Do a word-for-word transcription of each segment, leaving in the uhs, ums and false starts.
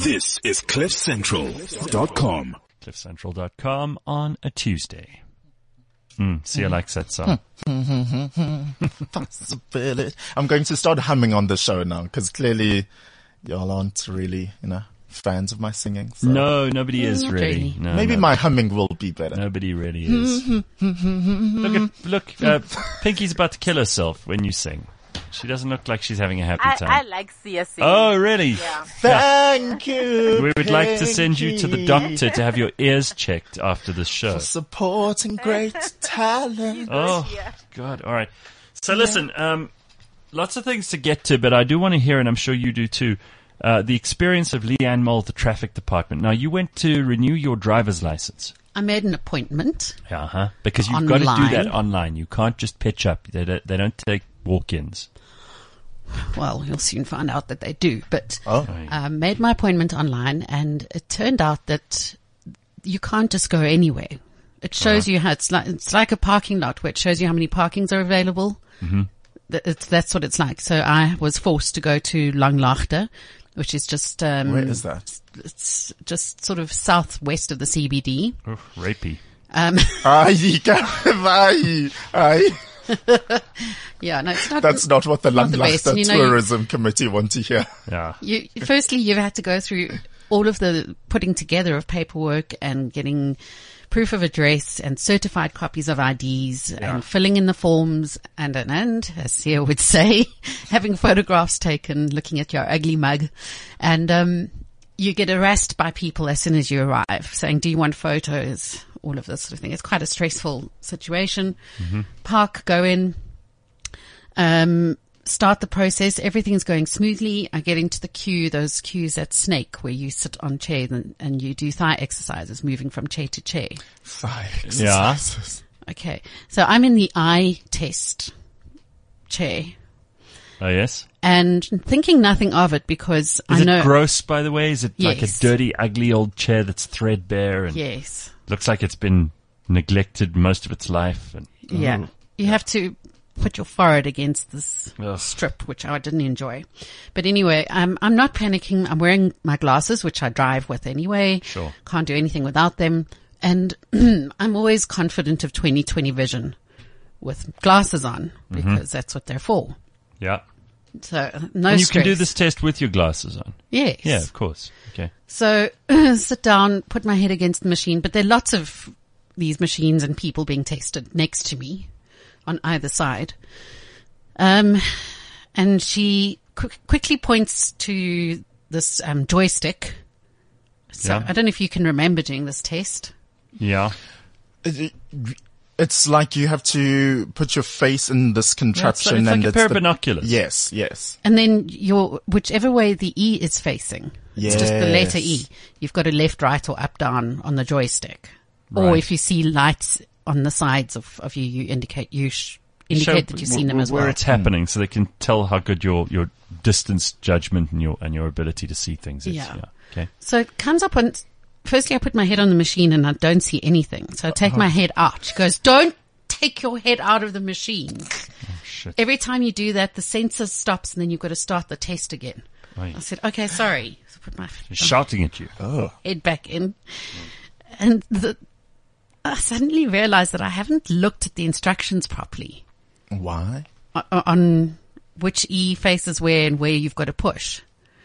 This is cliff central dot com. cliff central dot com on a Tuesday. Mm, Sia likes that song. Possibility. I'm going to start humming on the show now because clearly y'all aren't really, you know, fans of my singing. So. No, nobody is Not really. really. No, Maybe no. my humming will be better. Nobody really is. look at, look, uh, Pinky's about to kill herself when you sing. She doesn't look like she's having a happy I, time. I like Sia singing. Oh, really? Yeah. Thank you. We would like to send you to the doctor to have your ears checked after this show. For supporting great talent. Oh, God. All right. So listen, um, lots of things to get to, but I do want to hear, and I'm sure you do too, uh, the experience of Leanne Moll at the traffic department. Now, you went to renew your driver's license. I made an appointment. Uh-huh. Because you've got to do Online. that online. You can't just pitch up. They don't, they don't take walk-ins. Well, you'll soon find out that they do. But Oh. I made my appointment online, and it turned out that you can't just go anywhere. It shows Uh-huh. you how it's like. It's like a parking lot where it shows you how many parkings are available. Mm-hmm. It's, that's what it's like. So I was forced to go to Langlaagte, which is just um, Where is that? It's just sort of southwest of the C B D. Oh, rapey. Um, Aye, aye, aye. yeah, no, it's not. That's not what the not the best. Langlaagte And you know, you- Tourism Committee want to hear. Yeah. You, firstly, you've had to go through all of the putting together of paperwork and getting proof of address and certified copies of I Ds Yeah. and filling in the forms and, and, and, as Sia would say, having photographs taken, looking at your ugly mug. And, um, you get harassed by people as soon as you arrive saying, do you want photos? All of this sort of thing. It's quite a stressful situation. Mm-hmm. Park, go in, um, start the process. Everything's going smoothly. I get into the queue, those queues at Snake where you sit on chairs and, and you do thigh exercises, moving from chair to chair. Thigh Yeah. exercises. Okay. So I'm in the eye test chair Oh, yes? and thinking nothing of it because Is I it know. gross, by the way? Is it like a Yes. dirty, ugly old chair that's threadbare and Yes. looks like it's been neglected most of its life? And, Yeah. You have to put your forehead against this Ugh. strip, which I didn't enjoy. But anyway, um, I'm not panicking. I'm wearing my glasses, which I drive with anyway. Sure. Can't do anything without them. And I'm always confident of twenty twenty vision with glasses on because that's what they're for. yeah. So no And you stress. can do this test with your glasses on. Yes. Yeah, of course. Okay. So sit down, put my head against the machine, but there are lots of these machines and people being tested next to me on either side. Um, and she qu- quickly points to this um, joystick. So Yeah. I don't know if you can remember doing this test. Yeah. It- It's like you have to put your face in this Yeah, it's contraption like, it's and like a it's pair of the- binoculars. Yes, yes. And then your, whichever way the E is facing, it's just the letter E. Yes. You've got a left, right or up, down on the joystick. Or Right. if you see lights on the sides of, of you, you indicate, you sh- indicate Show that you've wh- seen them wh- as where well. it's happening, so they can tell how good your, your distance judgment and your and your ability to see things is. Yeah. Okay. So it comes up on, firstly I put my head on the machine and I don't see anything. So I take Uh-huh. my head out. She goes, don't take your head out of the machine. Shit. Every time you do that, the sensor stops and then you've got to start the test again. Right. I said, okay, sorry. So I put my She's shouting at you. Oh. head back in. And the, I suddenly realized that I haven't looked at the instructions properly Why? on, on which E faces where and where you've got to push.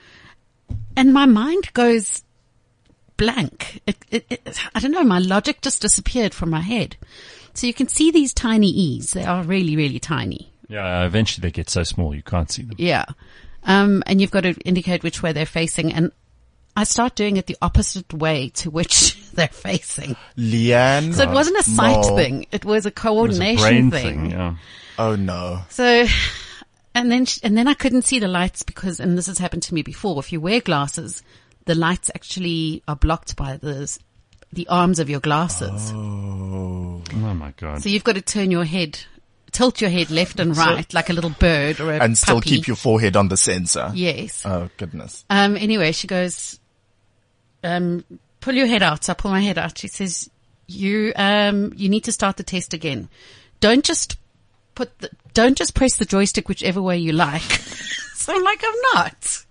And my mind goes blank. It, it, it, I don't know, my logic just disappeared from my head. So you can see these tiny E's. They are really, really tiny. Yeah, eventually they get so small you can't see them. Yeah. Um, and you've got to indicate which way they're facing. And I start doing it the opposite way to which they're facing. Leanne. So it wasn't a sight Moll. thing. It was a It was a coordination brain thing. thing. Yeah. Oh no. So, and then, sh- and then I couldn't see the lights because, and this has happened to me before, if you wear glasses, the lights actually are blocked by the, s- the arms of your glasses. Oh. Oh my God. So you've got to turn your head, tilt your head left and right like a little bird or a And still puppy. keep your forehead on the sensor. Yes. Oh goodness. Um, anyway, she goes, um, pull your head out. So I pull my head out. She says, you, um, you need to start the test again. Don't just put the, don't just press the joystick whichever way you like. So I'm like, I'm not.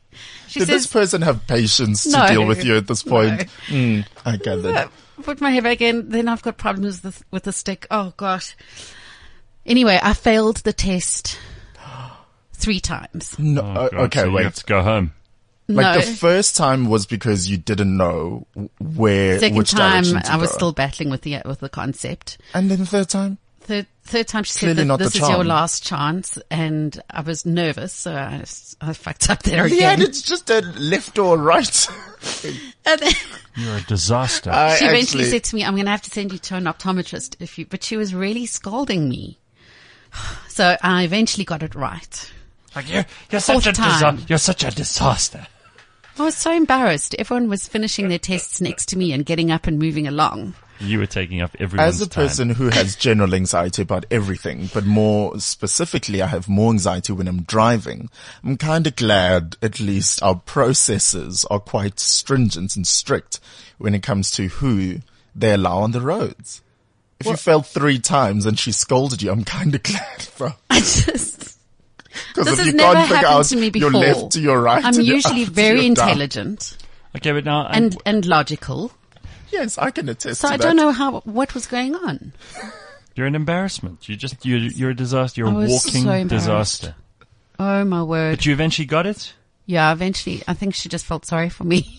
She Did says, this person have patience to No. deal with you at this point? No. Mm, I gathered. put my hair back in. Then I've got problems with the, with the stick. Oh gosh. Anyway, I failed the test three times. No, Oh, uh, God, okay, so you wait. have to go home. Like no. the first time was because you didn't know where, Second which time, direction to I was go. still battling with the with the concept. And then the third time? Third, third time she Clearly said not that this the is your charm. last chance, and I was nervous, so I, I fucked up there Yeah, again. it's just a left or right. And then You're a disaster. I she eventually actually- said to me, "I'm going to have to send you to an optometrist if you." But she was really scolding me, so I eventually got it right. like you're, you're such a Fourth time. disa- You're such a disaster. I was so embarrassed. Everyone was finishing their tests next to me and getting up and moving along. You were taking up everyone's As a time. person who has general anxiety about everything, but more specifically, I have more anxiety when I'm driving. I'm kind of glad at least our processes are quite stringent and strict when it comes to who they allow on the roads. If you failed three times and she scolded you, I'm kind of glad, bro. I just, Because this if has you never can't figure happened out to me before. your left to your right, I'm and your usually up to very your down. intelligent Okay, but now I'm- and, and logical. Yes, I can attest So to I that. don't know how, what was going on. you're an embarrassment. You just you're you're a disaster. You're I a was walking so embarrassed. disaster. Oh my word. But you eventually got it. Yeah, eventually, I think she just felt sorry for me.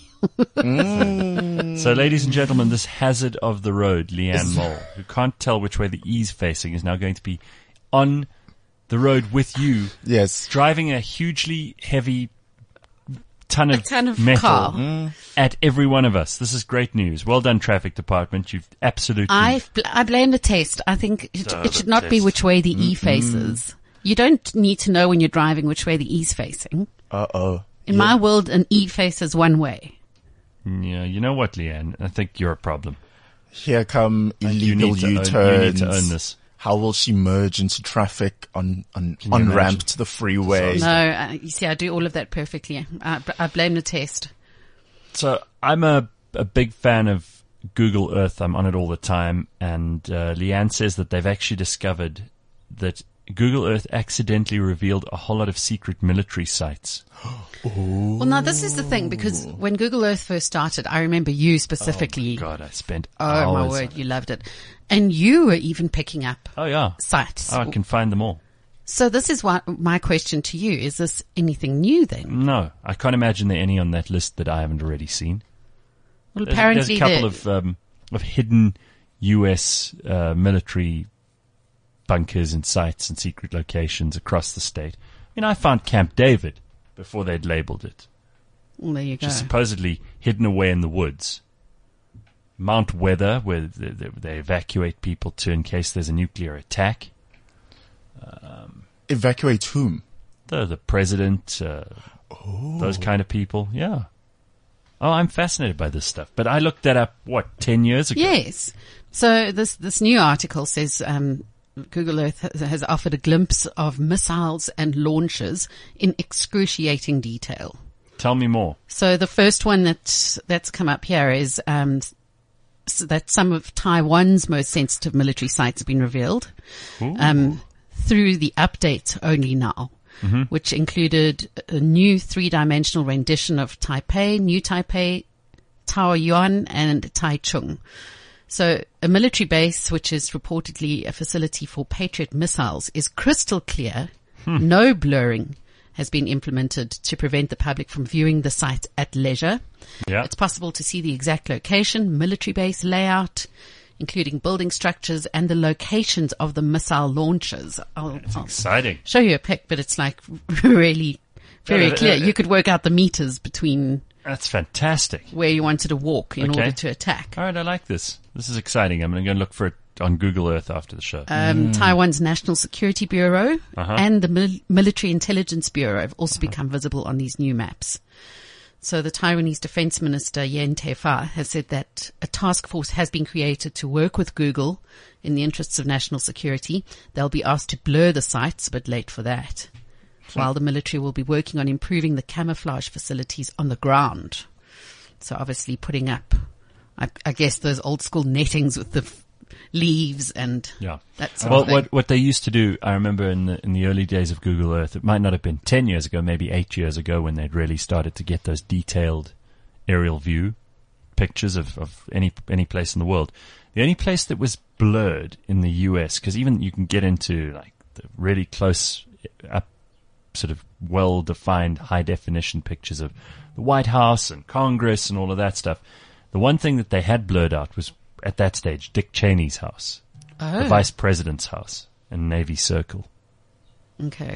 So, ladies and gentlemen, this hazard of the road, Leanne Mole, who can't tell which way the E's facing, is now going to be on the road with you, Yes. driving a hugely heavy ton of, ton of metal car. at every one of us. This is great news. Well done, traffic department. You've absolutely. I, bl- I blame the test. I think it, Oh, it the should not be test. which way the E faces. You don't need to know when you're driving which way the E's facing. Uh-oh. In my world, an E faces one way. Yeah, you know what, Leanne? I think you're a problem. Here come you illegal need to own- U-turns. you need to own this. How will she merge into traffic on on, you on imagine? ramp to the freeway? No, uh, you see, I do all of that perfectly. I, I blame the test. So I'm a, a big fan of Google Earth. I'm on it all the time. And uh, Leanne says that they've actually discovered that Google Earth accidentally revealed a whole lot of secret military sites. Well, now this is the thing, because when Google Earth first started, I remember you specifically. God, I spent Oh, hours. my word, you loved it. And you were even picking up Oh, yeah. sites. Oh, I can find them all. So this is what my question to you. Is this anything new then? No, I can't imagine there are any on that list that I haven't already seen. Well, There's, apparently there's a couple there- of um, of hidden U S uh, military bunkers and sites and secret locations across the state. I mean, I found Camp David before they'd labeled it, well, there you go. which is supposedly hidden away in the woods. Mount Weather, where they, they, they evacuate people to in case there's a nuclear attack. Evacuate whom? The the president, uh, those kind of people. Yeah. Oh, I'm fascinated by this stuff. But I looked that up, what, ten years ago? Yes. So this this new article says um, Google Earth has, has offered a glimpse of missiles and launches in excruciating detail. Tell me more. So the first one that that's come up here is um, s- that some of Taiwan's most sensitive military sites have been revealed um, through the update only now, which included a new three-dimensional rendition of Taipei, New Taipei, Taoyuan, and Taichung. So a military base, which is reportedly a facility for Patriot missiles, is crystal clear. No blurring has been implemented to prevent the public from viewing the site at leisure. Yeah. It's possible to see the exact location, military base layout, including building structures and the locations of the missile launches. I'll, I'll Exciting. show you a pic, but it's like really very Yeah, clear. yeah, You could work out the meters between That's fantastic. where you wanted to walk in Okay. order to attack. All right, I like this. This is exciting. I'm going to go and look for it on Google Earth after the show. Um, Taiwan's National Security Bureau Uh-huh. and the Mil- Military Intelligence Bureau have also become visible on these new maps. So the Taiwanese Defense Minister Yen Tefah has said that a task force has been created to work with Google in the interests of national security. They'll be asked to blur the sites, but late for that. While the military will be working on improving the camouflage facilities on the ground. So obviously putting up, I, I guess, those old school nettings with the f- leaves and Yeah. that sort Well, of thing. what what they used to do, I remember in the in the early days of Google Earth, it might not have been ten years ago, maybe eight years ago, when they'd really started to get those detailed aerial view pictures of, of any any place in the world. The only place that was blurred in the U S, because even you can get into like the really close up, sort of well-defined high-definition pictures of the White House and Congress and all of that stuff. The one thing that they had blurred out was, at that stage, Dick Cheney's house, oh, the vice president's house, and Navy Circle. okay.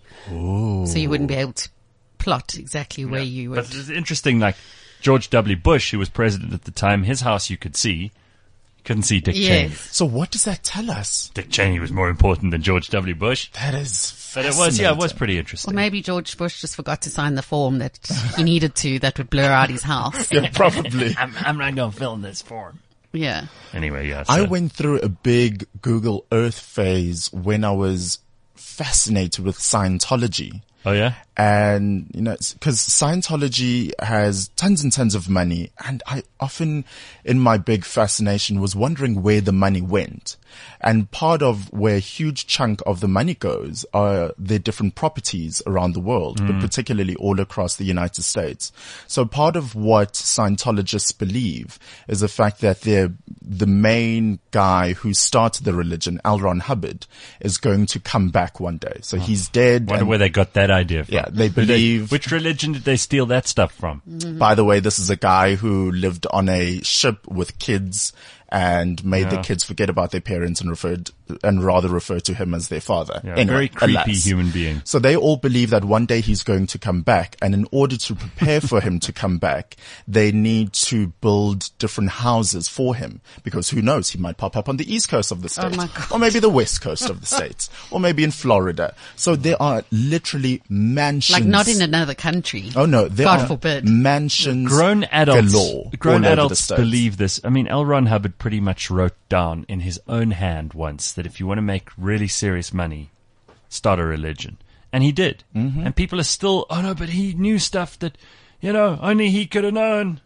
So you wouldn't be able to plot exactly where you would. But it's interesting, like George W. Bush, who was president at the time, his house you could see. You couldn't see Dick Cheney. Yes. So what does that tell us? Dick Cheney was more important than George W. Bush. That is But it was, yeah, it was fascinating. pretty Or interesting. maybe George Bush just forgot to sign the form that he needed to that would blur out his house. Yeah, probably. I'm, I'm not going to fill in this form. Yeah. Anyway, yeah. So, I went through a big Google Earth phase when I was fascinated with Scientology. oh, yeah? And, you know, because Scientology has tons and tons of money. And I often, in my big fascination, was wondering where the money went. And part of where a huge chunk of the money goes are their different properties around the world, but particularly all across the United States. So part of what Scientologists believe is the fact that they're, the main guy who started the religion, L. Ron Hubbard, is going to come back one day. So he's dead. Wonder and- where they got that idea from. Yeah, they Who they- believe- which religion did they steal that stuff from? By the way, this is a guy who lived on a ship with kids and made the Yeah. kids forget about their parents and referred and rather refer to him as their father. Yeah, Anyway, very creepy alas. human being. So they all believe that one day he's going to come back, and in order to prepare for him to come back, they need to build different houses for him, because who knows, he might pop up on the east coast of the state, my God. or maybe the west coast of the states, or maybe in Florida. So there are literally mansions. Like not in another country. Oh no, there God are forbid. mansions. Grown adults, galore grown all over the adults States. believe this. I mean, L. Ron Hubbard pretty much wrote down in his own hand once that if you want to make really serious money, start a religion. And he did. Mm-hmm. And people are still, oh no, but he knew stuff that, you know, only he could have known.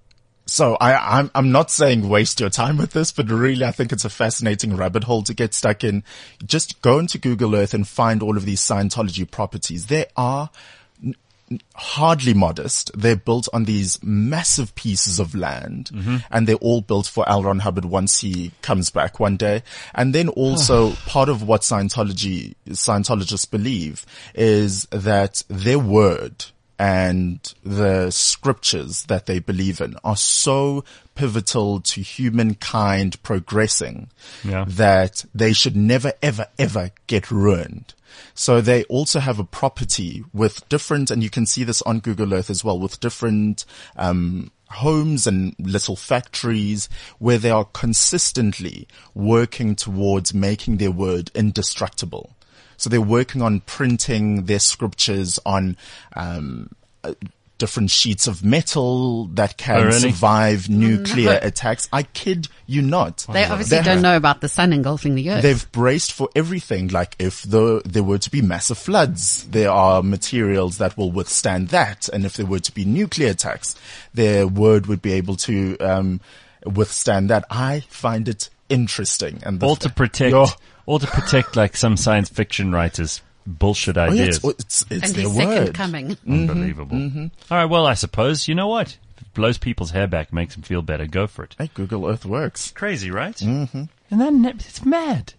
So I, I'm, I'm not saying waste your time with this, but really I think it's a fascinating rabbit hole to get stuck in. Just go into Google Earth and find all of these Scientology properties. They are n- n- hardly modest. They're built on these massive pieces of land, Mm-hmm. and they're all built for L. Ron Hubbard once he comes back one day. And then also part of what Scientology, Scientologists believe is that their word and the scriptures that they believe in are so pivotal to humankind progressing Yeah. that they should never, ever, ever get ruined. So they also have a property with different, and you can see this on Google Earth as well, with different um homes and little factories where they are consistently working towards making their word indestructible. So they're working on printing their scriptures on um, uh, different sheets of metal that can Oh, really? survive nuclear attacks. I kid you not. They obviously They don't have- know about the sun engulfing the earth. They've braced for everything. Like if the, there were to be massive floods, there are materials that will withstand that. And if there were to be nuclear attacks, their word would be able to um, withstand that. I find it interesting. And the All to fa- protect, Yo. all to protect like some science fiction writers' bullshit Oh, yeah, ideas. it's, it's, it's and their his second word. coming. Unbelievable. All right, well, I suppose, you know what? If it blows people's hair back, makes them feel better, go for it. Hey, Google Earth works. Crazy, right? Mm-hmm. And then it's mad.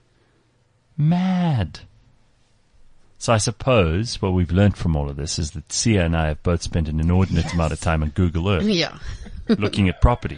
Mad. So I suppose what we've learned from all of this is that Sia and I have both spent an inordinate amount of time on Google Earth Yeah. looking at property.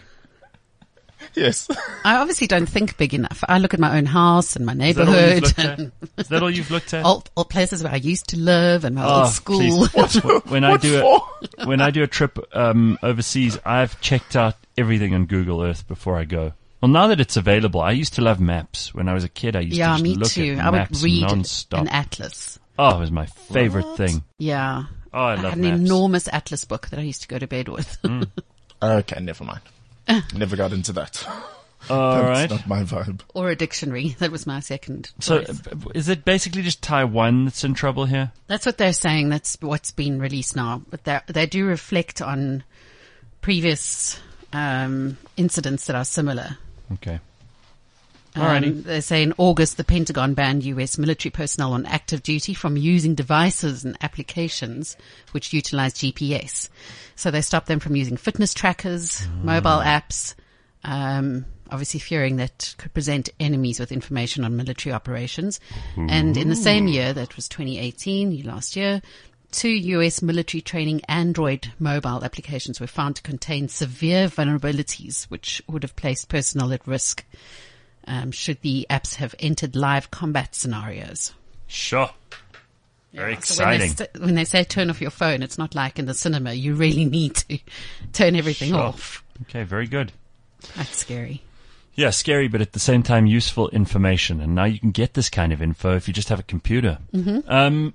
Yes. I obviously don't think big enough. I look at my own house and my Is that all you've neighborhood looked at? and Is that all you've looked at? old, old places where I used to live and my Oh, old school. please. When I What do for? a, when I do a trip um, overseas, I've checked out everything on Google Earth before I go. Well, now that it's available, I used to love maps. When I was a kid, I used Yeah, to just me look too. at I maps would read non-stop. an atlas. Oh, it was my favorite thing. Yeah. Oh, I I love had an maps. enormous atlas book that I used to go to bed with. Okay, never mind. Never got into that. All That's right. not my vibe. Or a dictionary. That was my second So, choice. uh, is it basically just Taiwan that's in trouble here? That's what they're saying. That's what's been released now. But they they do reflect on previous um, incidents that are similar. Okay. Alrighty. Um, they say in August, the Pentagon banned U S military personnel on active duty from using devices and applications which utilize G P S. So they stopped them from using fitness trackers, Mm. mobile apps, um, obviously fearing that could present enemies with information on military operations. And in the same year, that was twenty eighteen, last year, two U S military training Android mobile applications were found to contain severe vulnerabilities which would have placed personnel at risk um, should the apps have entered live combat scenarios. Sure. Very Yeah, so when they, exciting. st- when they say turn off your phone, it's not like in the cinema. You really need to turn everything Sure. off. Okay, very good. That's scary. Yeah, scary, but at the same time, useful information. And now you can get this kind of info if you just have a computer. Mm-hmm. Um,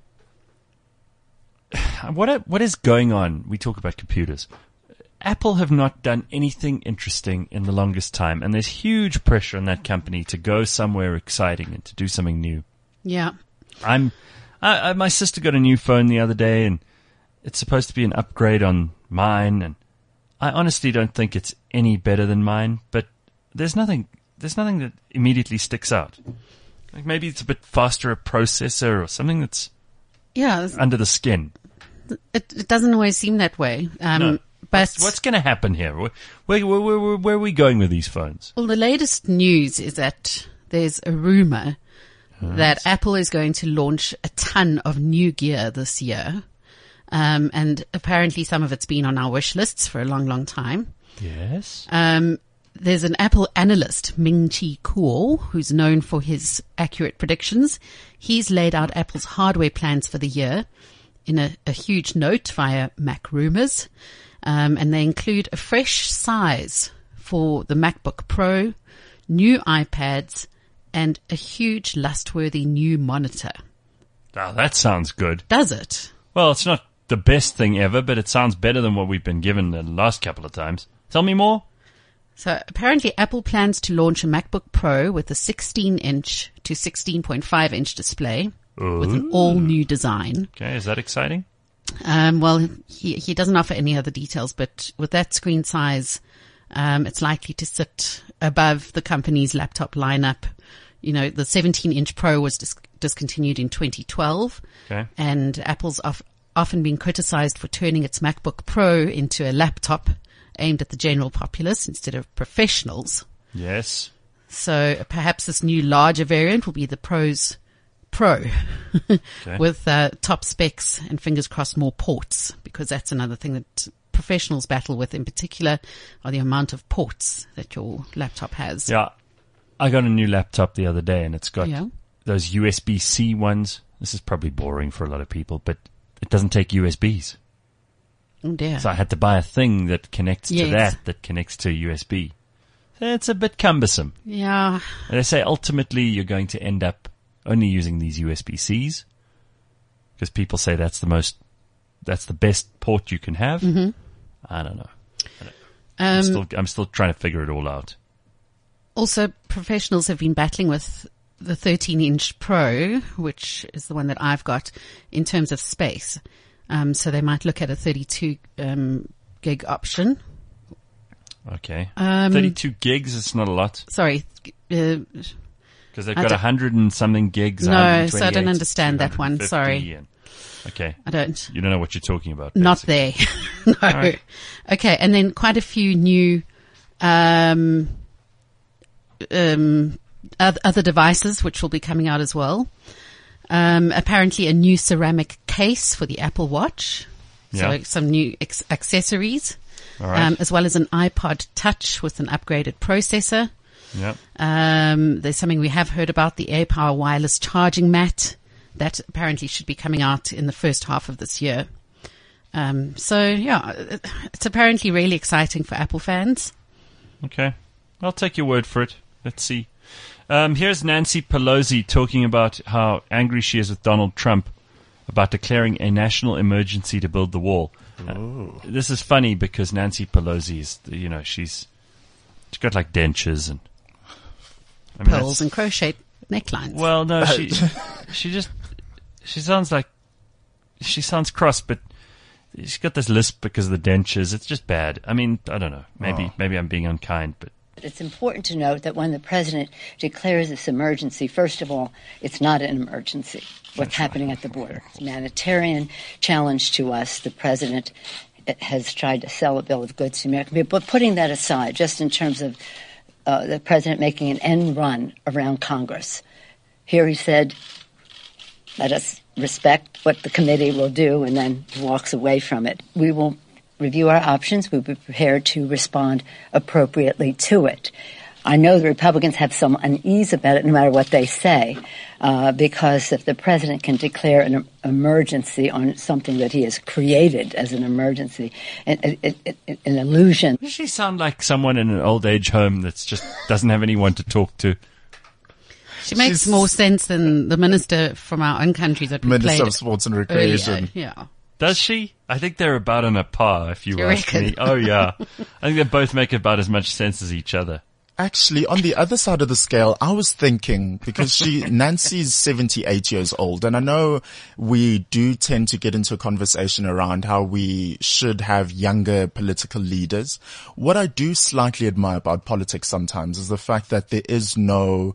what what is going on? We talk about computers. Apple have not done anything interesting in the longest time, and there's huge pressure on that company to go somewhere exciting and to do something new. Yeah. I'm, I, I, my sister got a new phone the other day, and it's supposed to be an upgrade on mine, and I honestly don't think it's any better than mine, but there's nothing, there's nothing that immediately sticks out. Like maybe it's a bit faster a processor or something that's Yeah. under the skin. It, it doesn't always seem that way. Um, No. But What's, what's going to happen here? Where, where, where, where, where are we going with these phones? well, the latest news is that there's a rumor that Apple is going to launch a ton of new gear this year. Um, and apparently some of it's been on our wish lists for a long, long time. Yes. Um, there's an Apple analyst, Ming-Chi Kuo, who's known for his accurate predictions. He's laid out Apple's hardware plans for the year in a, a huge note via Mac Rumors. Um, and they include a fresh size for the MacBook Pro, new iPads, and a huge lust-worthy new monitor. Oh, that sounds good. Does it? Well, it's not the best thing ever, but it sounds better than what we've been given the last couple of times. Tell me more. So apparently Apple plans to launch a MacBook Pro with a sixteen inch to sixteen point five inch display with an all-new design. Okay, is that exciting? Um, well, he, he doesn't offer any other details, but with that screen size, um, it's likely to sit above the company's laptop lineup. You know, the seventeen inch Pro was dis- discontinued in twenty twelve, Okay. and Apple's of, often been criticized for turning its MacBook Pro into a laptop aimed at the general populace instead of professionals. Yes. So perhaps this new larger variant will be the Pro's Pro Okay. with uh, top specs and fingers crossed more ports, because that's another thing that professionals battle with in particular are the amount of ports that your laptop has. Yeah. I got a new laptop the other day and it's got Yeah. those U S B C ones. This is probably boring for a lot of people, but it doesn't take U S Bs. Oh dear. So I had to buy a thing that connects to Yes. that, that connects to U S B. So it's a bit cumbersome. Yeah. And they say ultimately you're going to end up only using these U S B Cs because people say that's the most, that's the best port you can have. Mm-hmm. I don't know. I don't, I'm, Um, still, I'm still trying to figure it all out. Also, professionals have been battling with the thirteen inch Pro, which is the one that I've got, in terms of space. Um, so they might look at a thirty-two um, gig option. Okay. Um, thirty-two gigs, it's not a lot Sorry. Uh, because they've I got don't- a hundred and something gigs. No, so I don't one twenty-eight, understand that one, two sorry. fifty and- okay. I don't. You don't know what you're talking about. Not basically. there. No. right. Okay. And then quite a few new, um, um, oth- other devices which will be coming out as well. Um, apparently a new ceramic case for the Apple Watch. Yeah. So some new ex- accessories, All right. um, as well as an iPod Touch with an upgraded processor. Yep. Um, there's something we have heard about, the AirPower wireless charging mat that apparently should be coming out in the first half of this year. Um, so yeah, it- it's apparently really exciting for Apple fans. Okay. I'll take your word for it. Let's see. Um, here's Nancy Pelosi talking about how angry she is with Donald Trump about declaring a national emergency to build the wall. Uh, this is funny because Nancy Pelosi is, you know, she's she's got like dentures and I mean, Pearls that's- and crochet necklines. Well, no, she she just she sounds like she sounds cross, but she's got this lisp because of the dentures. It's just bad. I mean, I don't know. Maybe Oh. maybe I'm being unkind, but It's important to note that when the president declares this emergency, first of all, it's not an emergency. What's happening at the border? It's a humanitarian challenge to us. The president has tried to sell a bill of goods to American people. But putting that aside, just in terms of uh, the president making an end run around Congress, here he said, let us respect what the committee will do, and then walks away from it. We will review our options. We'll be prepared to respond appropriately to it. I know the Republicans have some unease about it no matter what they say, uh, because if the president can declare an emergency on something that he has created as an emergency, an, an, an illusion. Does she sound like someone in an old age home that's just doesn't have anyone to talk to? She makes She's, more sense than the minister from our own country that we Minister played of Sports and Recreation. Earlier. Yeah. Does she? I think they're about on a par, if you, you ask reckon? me. Oh, yeah. I think they both make about as much sense as each other. Actually, on the other side of the scale, I was thinking, because she, Nancy's seventy-eight years old, and I know we do tend to get into a conversation around how we should have younger political leaders. What I do slightly admire about politics sometimes is the fact that there is no,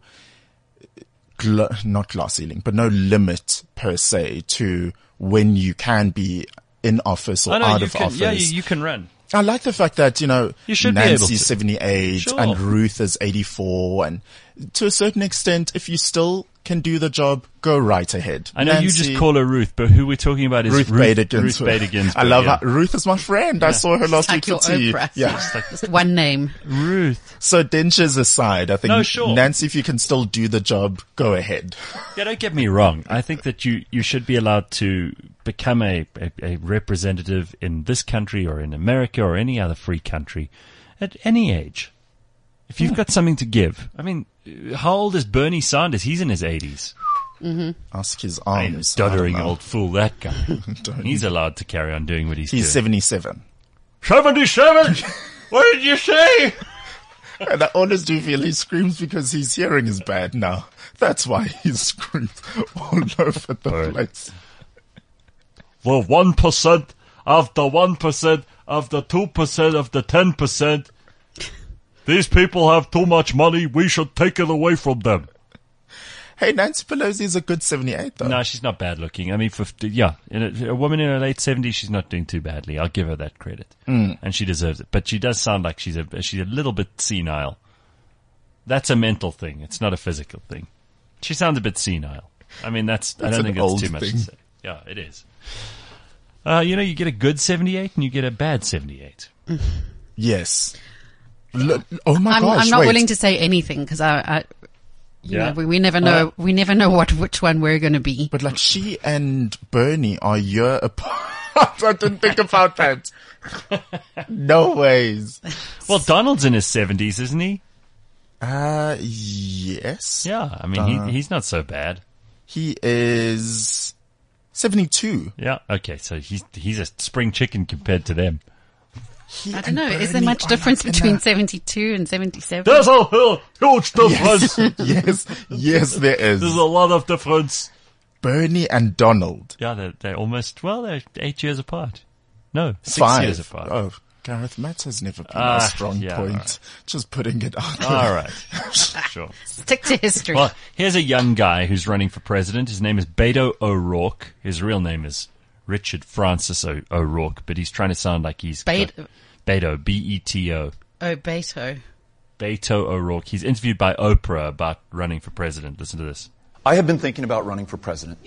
gl- not glass ceiling, but no limit per se to when you can be in office or oh, no, out you of can, office. Yeah, you, you can run. I like the fact that, you know, you should be able Nancy's to. seventy-eight Sure. and Ruth is eighty-four, and to a certain extent, if you still can do the job, go right ahead. I know Nancy, you just call her Ruth, but who we're talking about is Ruth, Ruth Bader Ruth Ginsburg. Bader Ginsburg. I love yeah. her. Ruth is my friend. I saw her last Like week for your tea. Oprah. Yeah. It's like Just one name. Ruth. So dentures aside, I think No, sure. Nancy, if you can still do the job, go ahead. Yeah, don't get me wrong. I think that you, you should be allowed to become a, a, a representative in this country or in America or any other free country at any age. If you've got something to give. I mean, how old is Bernie Sanders? He's in his eighties. Mm-hmm. Ask his I mean, arms. doddering I don't know. old fool, that guy. Don't- He's allowed to carry on doing what he's, He's doing. seventy-seven. seventy-seven? What did you say? And I always do feel he screams because his hearing is bad now. That's why he screams all over the Right. place. The one percent of the one percent of the two percent of the ten percent. These people have too much money. We should take it away from them. Hey, Nancy Pelosi is a good seventy-eight, though. No, she's not bad looking. I mean, for, yeah, in a, a woman in her late seventies, she's not doing too badly. I'll give her that credit. Mm. And she deserves it. But she does sound like she's a, she's a little bit senile. That's a mental thing. It's not a physical thing. She sounds a bit senile. I mean, that's, That's I don't an think that's old too much thing. to say. Yeah, it is. Uh, you know, you get a good seventy-eight and you get a bad seventy-eight. Yes. L- oh my I'm, gosh! I'm not wait. willing to say anything because I, I you Yeah. know, we, we never know. we never know what which one we're going to be. But like she and Bernie are a year apart. I didn't think about that. No ways. Well, Donald's in his seventies, isn't he? Uh, yes. Yeah, I mean, Uh, he, he's not so bad. He is seventy-two. Yeah, okay, so he's he's a spring chicken compared to them. He I don't and know. Is there Bernie much are difference like in between a- seventy-two and seventy-seven? There's a hu- huge difference. Yes, yes, yes, there is. There's a lot of difference. Bernie and Donald. Yeah, they're, they're almost, well, they're eight years apart. No, six Five. years apart. Oh, Gareth Matz has never been Ah, a strong yeah, point. alright. Just putting it out there. All right. Sure. Stick to history. Well, here's a young guy who's running for president. His name is Beto O'Rourke. His real name is Richard Francis o- O'Rourke, but he's trying to sound like he's Bet- got- Beto, B E T O. oh, Beto. Beto O'Rourke. He's interviewed by Oprah about running for president. Listen to this. I have been thinking about running for president.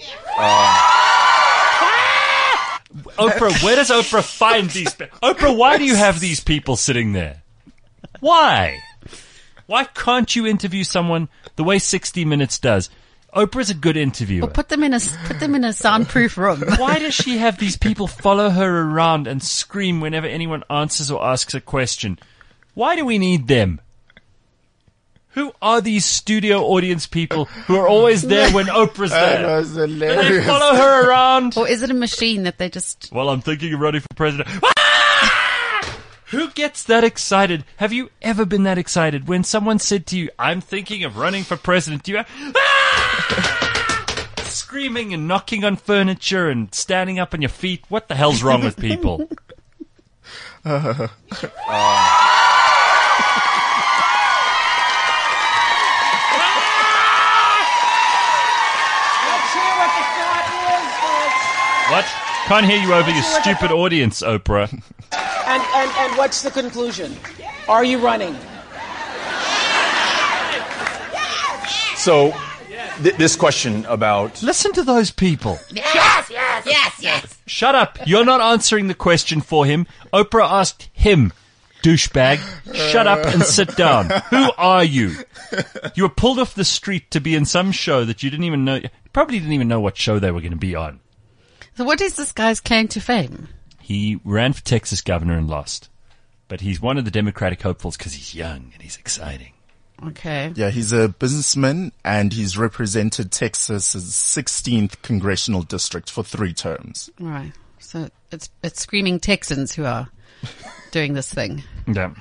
Oprah, where does Oprah find these pe- Oprah, why do you have these people sitting there? Why? Why can't you interview someone the way sixty minutes does? Oprah's a good interviewer. Or put them in a put them in a soundproof room. Why does she have these people follow her around and scream whenever anyone answers or asks a question? Why do we need them? Who are these studio audience people who are always there when Oprah's That there? was And they hilarious. follow her around. Or is it a machine that they just? Well, I'm thinking of running for president. Ah! Who gets that excited? Have you ever been that excited when someone said to you, I'm thinking of running for president? Do you ah! Screaming and knocking on furniture and standing up on your feet? What the hell's wrong with people? Uh, Can't hear you over your stupid audience, Oprah. And, and, and what's the conclusion? Are you running? So, th- this question about Listen to those people. Yes, yes, yes, yes. Shut up. You're not answering the question for him. Oprah asked him, douchebag. Shut up and sit down. Who are you? You were pulled off the street to be in some show that you didn't even know. You probably didn't even know what show they were going to be on. So what is this guy's claim to fame? He ran for Texas governor and lost. But he's one of the Democratic hopefuls because he's young and he's exciting. Okay. Yeah, he's a businessman and he's represented Texas's sixteenth congressional district for three terms. Right. So it's it's screaming Texans who are doing this thing. Yeah.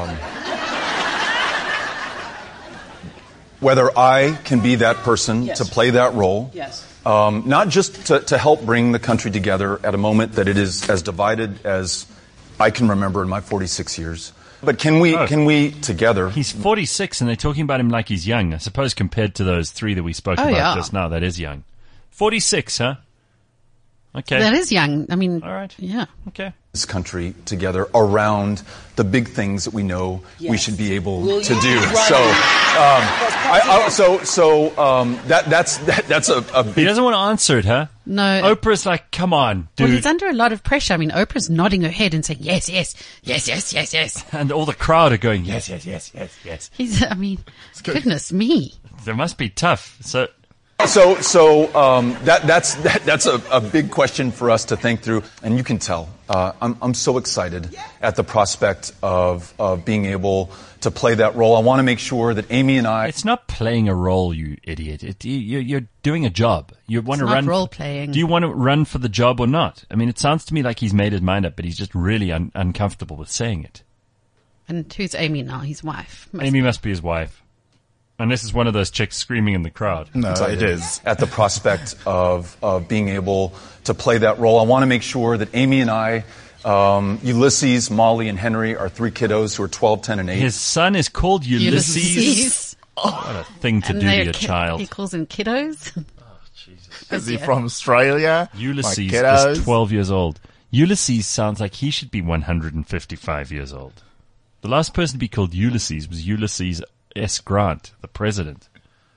whether I can be that person Yes. to play that role. Yes. Um, not just to, to help bring the country together at a moment that it is as divided as I can remember in my forty-six years. But can we, Oh. can we together? He's forty-six and they're talking about him like he's young. I suppose compared to those three that we spoke Oh, about yeah. just now, that is young. forty-six, huh? Okay. That is young. I mean, All right. yeah. Okay. This country together around the big things that we know we Yes. should be able Will to you do. be running? So, um, I, I, so, so um, that that's that, that's a, a He big. doesn't want to answer it, huh? No. Oprah's like, come on, dude. Well, he's under a lot of pressure. I mean, Oprah's nodding her head and saying, yes, yes, yes, yes, yes, yes. and all the crowd are going, yes, yes, yes, yes, yes. He's, I mean, goodness me. They must be tough. So, So, so um, that that's that, that's a, a big question for us to think through, and you can tell uh, I'm I'm so excited at the prospect of of being able to play that role. I want to make sure that Amy and I. it's not playing a role, you idiot. It, you, you're doing a job. You want It's to not run. role-playing. Do you want to run for the job or not? I mean, it sounds to me like he's made his mind up, but he's just really un- uncomfortable with saying it. And who's Amy now? His wife. Must Amy be. must be his wife. Unless it's one of those chicks screaming in the crowd. No, excited it is. at the prospect of of being able to play that role. I want to make sure that Amy and I, um, Ulysses, Molly, and Henry, our three kiddos who are twelve, ten, and eight. His son is called Ulysses. Ulysses. What a thing to And do to they're your ki- child. He calls them kiddos. Is he Yeah. from Australia? Ulysses My kiddos. is twelve years old. Ulysses sounds like he should be one hundred fifty-five years old. The last person to be called Ulysses was Ulysses S. Grant, the president.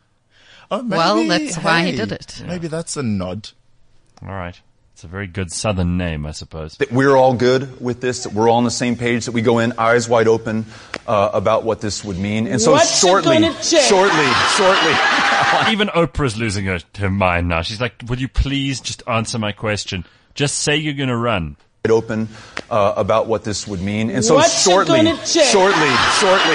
Oh, maybe, Well, that's why he hey, did it. Maybe that's a nod. All right. It's a very good southern name, I suppose. that we're all good with this, that we're all on the same page, that we go in eyes wide open uh, about what this would mean. And so What's it shortly, gonna take? shortly, shortly. Even Oprah's losing her, her mind now. She's like, will you please just answer my question? Just say you're going to run. Wide open uh, about what this would mean. And so What's it shortly, gonna take? shortly, shortly.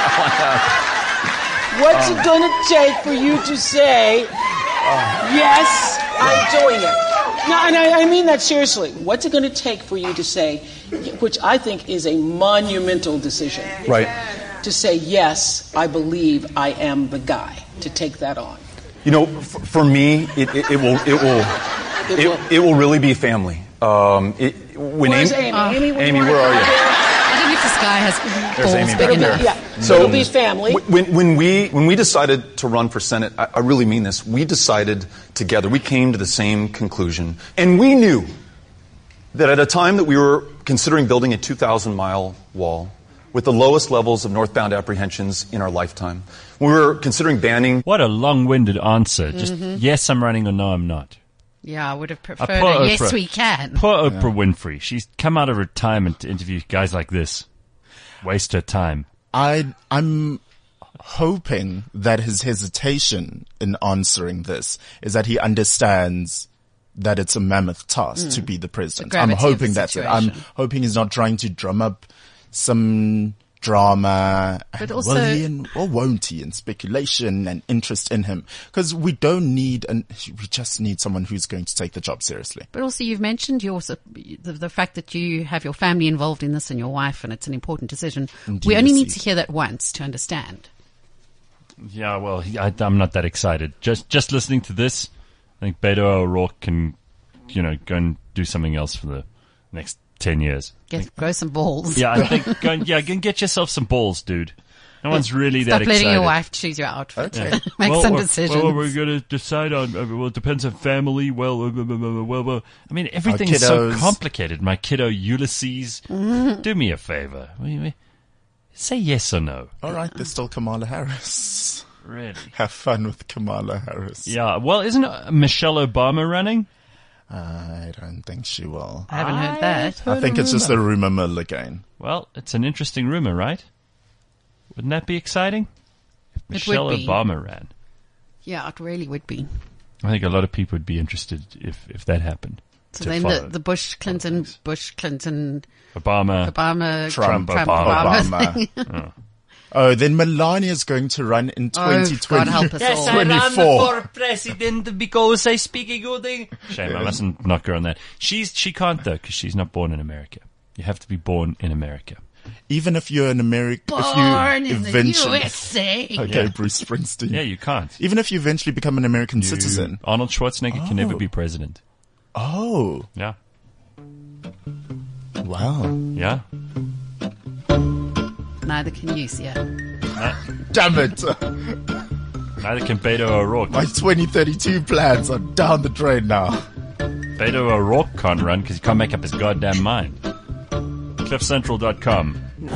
What's it going to take for you to say, yes, I'm doing it? No, and I, I mean that seriously. What's it going to take for you to say, which I think is a monumental decision, Right. to say, yes, I believe I am the guy to take that on? You know, f- for me, it, it, it will, it will, It it, will- it will really be family. Um, it, when Where's Amy, Amy? Amy, would Amy, you where wanna are come you? here? I don't know if this guy has There's Amy balls back big there. enough. Yeah, So it'll be family. When, when we when we decided to run for Senate, I, I really mean this. We decided together. We came to the same conclusion, and we knew that at a time that we were considering building a two thousand mile wall with the lowest levels of northbound apprehensions in our lifetime, we were considering banning. What a long-winded answer. Just, yes, I'm running or no, I'm not. Yeah, I would have Uh, preferred poor a yes, Oprah. we can. Poor Oprah Winfrey. She's come out of retirement to interview guys like this. Waste her time. I, I'm hoping that his hesitation in answering this is that he understands that it's a mammoth task to be the president. The I'm gravity of the hoping that's it. I'm situation. hoping he's not trying to drum up some drama. But and also- will he and, or won't he, and speculation and interest in him. Because we don't need, an, we just need someone who's going to take the job seriously. But also, you've mentioned your sup- the, the fact that you have your family involved in this and your wife, and it's an important decision. And we only need Ulysses. to hear that once to understand. Yeah, well, he, I, I'm not that excited. Just just listening to this, I think Beto O'Rourke can, you know, go and do something else for the next ten years. Get grow some balls. Yeah, I think go and, yeah, go and get yourself some balls, dude. No one's really Stop that letting excited. your wife choose your outfit. Okay. Make well, some well, decisions. Well, we're going to decide on. Uh, well, it depends on family. Well, uh, well, well, well. I mean, everything's so kiddos. complicated. My kiddo Ulysses, do me a favor. Say yes or no. All right, there's still Kamala Harris. Really? Have fun with Kamala Harris. Yeah. Well, isn't uh, Michelle Obama running? I don't think she will. I haven't heard that. I think it's just a rumor mill again. Well, it's an interesting rumor, right? Wouldn't that be exciting? If It Michelle would be. Obama ran. Yeah, it really would be. I think a lot of people would be interested if, if that happened. So to then follow the, the Bush Clinton, Bush Clinton, Obama. Obama, Trump, Trump, Obama. Obama. Obama. Oh, then Melania's going to run in Oh, twenty twenty. God help us all. twenty-four. president because I speak a good thing. Shame, I mustn't knock her on that. She's She can't, though, because she's not born in America. You have to be born in America. Even if you're an American, Born if you in the eventually, U S A. okay, Yeah. Bruce Springsteen. Yeah, you can't. Even if you eventually become an American You- citizen. Arnold Schwarzenegger can never Oh. be president. Oh, Yeah. wow. Yeah. Neither can you, Sia. Damn it. Neither can Beto O'Rourke. My twenty thirty-two plans are down the drain now. Beto O'Rourke can't run because he can't make up his goddamn mind. cliff central dot com.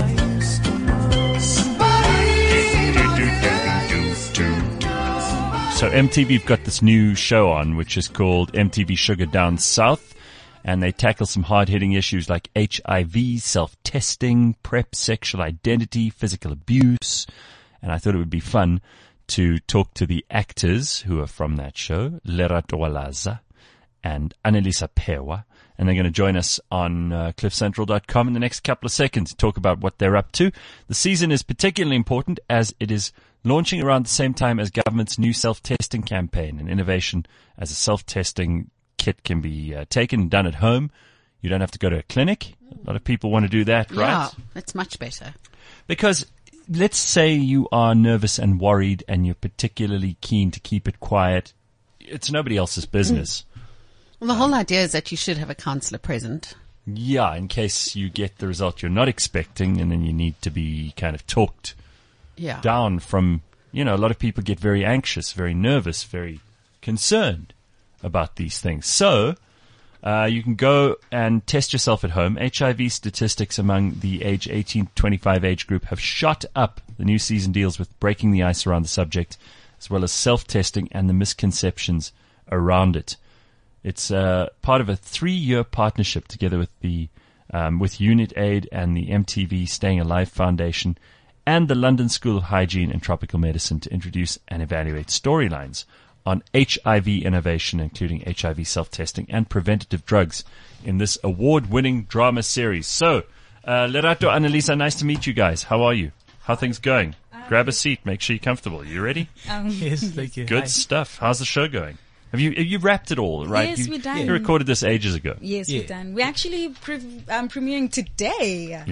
So M T V've got this new show on, which is called M T V Sugar Down South, and they tackle some hard-hitting issues like H I V, self-testing, PrEP, sexual identity, physical abuse, and I thought it would be fun to talk to the actors who are from that show, Lerato Alaza and Annalisa Pewa, and they're going to join us on uh, cliff central dot com in the next couple of seconds to talk about what they're up to. The season is particularly important as it is launching around the same time as government's new self-testing campaign, an innovation as a self-testing kit can be uh, taken and done at home. You don't have to go to a clinic. A lot of people want to do that, right? Yeah, that's much better. Because let's say you are nervous and worried and you're particularly keen to keep it quiet. It's nobody else's business. Well, the whole idea is that you should have a counselor present. Yeah, in case you get the result you're not expecting and then you need to be kind of talked Yeah. down from, you know, a lot of people get very anxious, very nervous, very concerned about these things. So, uh, you can go and test yourself at home. H I V statistics among the age eighteen to twenty-five age group have shot up. The new season deals with breaking the ice around the subject, as well as self-testing and the misconceptions around it. It's uh, part of a three-year partnership together with the um, with Unit Aid and the M T V Staying Alive Foundation and the London School of Hygiene and Tropical Medicine to introduce and evaluate storylines on H I V innovation, including H I V self-testing and preventative drugs in this award-winning drama series. So, uh, Lerato, Annalisa, nice to meet you guys. How are you? How are things going? Grab a seat. Make sure you're comfortable. You ready? Um, Yes, thank you. Good Hi. stuff. How's the show going? Have you have you wrapped it all, right? Yes, you, we're done. You recorded this ages ago. Yes, Yeah. we're done. We're actually pre- um, premiering today. Yeah.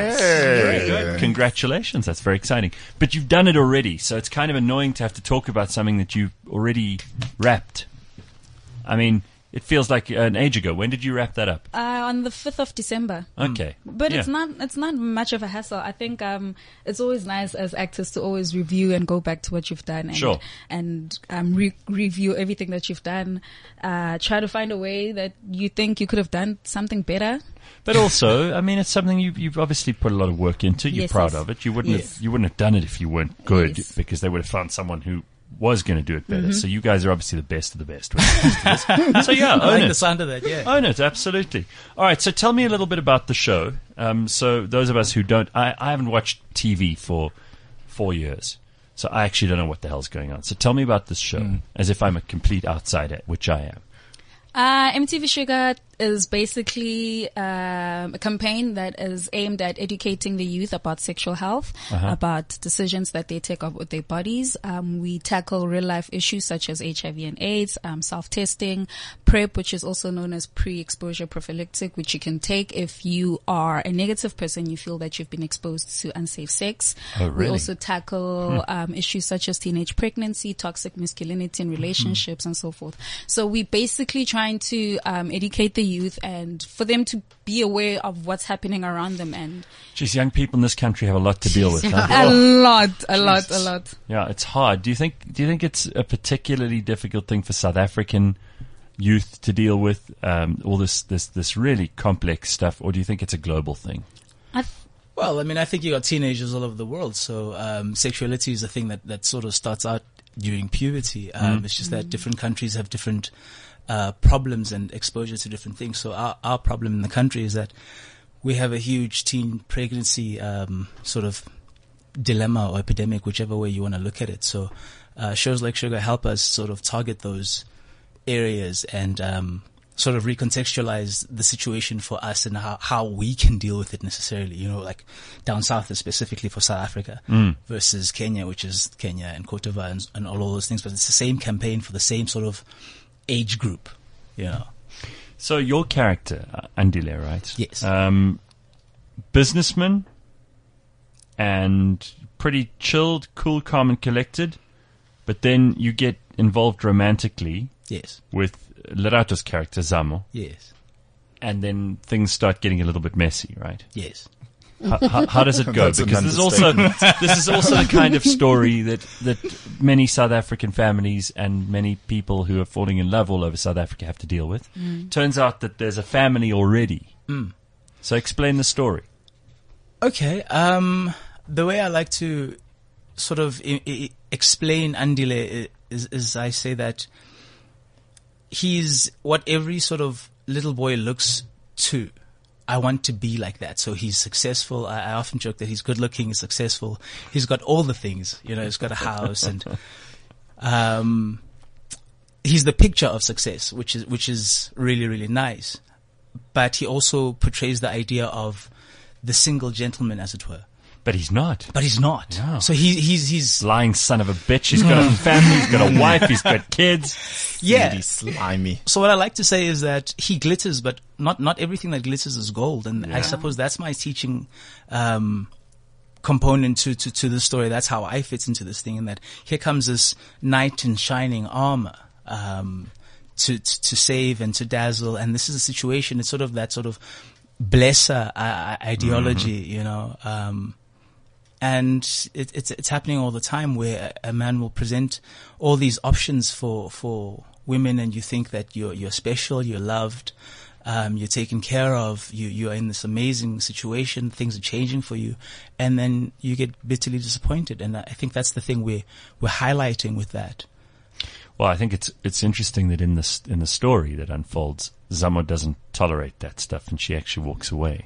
Very Good. Congratulations. That's very exciting. But you've done it already, so it's kind of annoying to have to talk about something that you've already wrapped. I mean, it feels like an age ago. When did you wrap that up? Uh, on the fifth of December. Okay. But Yeah. it's not it's not much of a hassle. I think um, it's always nice as actors to always review and go back to what you've done and Sure. and um, re- review everything that you've done. Uh, try to find a way that you think you could have done something better. But also, I mean, it's something you've, you've obviously put a lot of work into. You're Yes, proud yes. of it. You wouldn't Yes. have you wouldn't have done it if you weren't good, Yes. because they would have found someone who was going to do it better. Mm-hmm. So you guys are obviously the best of the best when it comes to this. So yeah, I own like it. the sound of that, yeah. Own it, absolutely. All right, so tell me a little bit about the show. Um, so those of us who don't, I, I haven't watched T V for four years, so I actually don't know what the hell's going on. So tell me about this show, Hmm. as if I'm a complete outsider, which I am. Uh, M T V Sugar is basically um, a campaign that is aimed at educating the youth about sexual health, Uh-huh. about decisions that they take up with their bodies. Um, we tackle real life issues such as H I V and AIDS, um, self-testing, PrEP, which is also known as pre-exposure prophylactic, which you can take if you are a negative person, you feel that you've been exposed to unsafe sex. Oh, We really? also tackle um, issues such as teenage pregnancy, toxic masculinity in relationships, and so forth. So we're basically trying to um, educate the the youth and for them to be aware of what's happening around them. And Geez, young people in this country have a lot to deal with. Huh? a lot, a lot, a lot. Yeah, it's hard. Do you think? Do you think it's a particularly difficult thing for South African youth to deal with? Um, all this, this, this really complex stuff, or do you think it's a global thing? I th- Well, I mean, I think you got teenagers all over the world. So um, sexuality is a thing that, that sort of starts out during puberty. Um, Mm. It's just that different countries have different uh, problems and exposure to different things. So our, our problem in the country is that we have a huge teen pregnancy um, sort of dilemma or epidemic, whichever way you want to look at it. So uh, shows like Sugar help us sort of target those areas and um, sort of recontextualize the situation for us and how, how we can deal with it necessarily, you know, like down south is specifically for South Africa Mm. versus Kenya, which is Kenya and Cote d'Ivoire and, and all of those things. But it's the same campaign for the same sort of age group, you know. So your character, uh, Andile, right? Yes. Um, businessman and pretty chilled, cool, calm and collected. But then you get involved romantically Yes. with Lerato's character, Zamo. Yes. And then things start getting a little bit messy, right? Yes. How, how, how does it go? That's an Because this is also this is also the kind of story that, that many South African families and many people who are falling in love all over South Africa have to deal with. Turns out that there's a family already. Mm. So explain the story. Okay. Um, the way I like to sort of I- I- explain Andile is, is I say that he's what every sort of little boy looks to. I want to be like that. So he's successful. I, I often joke that he's good looking, he's successful. He's got all the things, you know, he's got a house and, um, he's the picture of success, which is, which is really, really nice. But he also portrays the idea of the single gentleman, as it were. But he's not. But he's not. No. So he, he's, he's, Lying son of a bitch. He's got a family, he's got a wife, he's got kids. yeah. Really slimy. So what I like to say is that he glitters, but not, not everything that glitters is gold. And I suppose that's my teaching, um, component to, to, to the story. That's how I fit into this thing. And that here comes this knight in shining armor, um, to, to, to save and to dazzle. And this is a situation. It's sort of that sort of blesser uh, ideology, mm-hmm. you know, um, and it, it's it's happening all the time where a, a man will present all these options for for women, and you think that you're you're special, you're loved, um, you're taken care of, you you're in this amazing situation, things are changing for you, and then you get bitterly disappointed. And I think that's the thing we're we're highlighting with that. Well, I think it's it's interesting that in this in the story that unfolds, Zamo doesn't tolerate that stuff, and she actually walks away.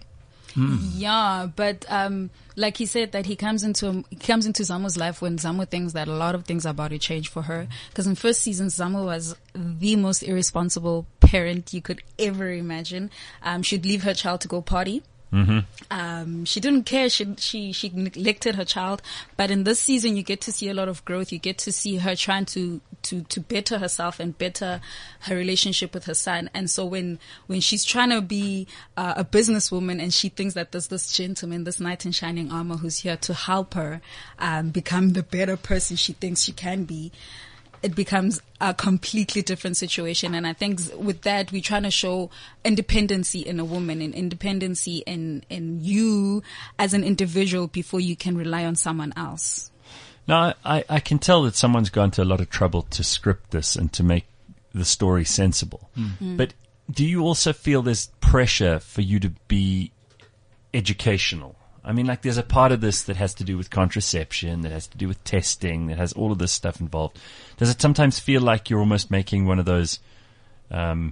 Yeah, but um, like he said, that he comes into he comes into Zamo's life when Zamo thinks that a lot of things are about to change for her. Because in first season, Zamo was the most irresponsible parent you could ever imagine. Um, she'd leave her child to go party. Mm-hmm. Um, she didn't care. She, she, she neglected her child. But in this season, you get to see a lot of growth. You get to see her trying to, to, to better herself and better her relationship with her son. And so when, when she's trying to be uh, a businesswoman and she thinks that there's this gentleman, this knight in shining armor who's here to help her, um, become the better person she thinks she can be, it becomes a completely different situation. And I think with that, we're trying to show independency in a woman and independency in, in you as an individual before you can rely on someone else. Now, I, I can tell that someone's gone to a lot of trouble to script this and to make the story sensible. Mm. But do you also feel there's pressure for you to be educational? I mean, like, there's a part of this that has to do with contraception, that has to do with testing, that has all of this stuff involved. Does it sometimes feel like you're almost making one of those, um,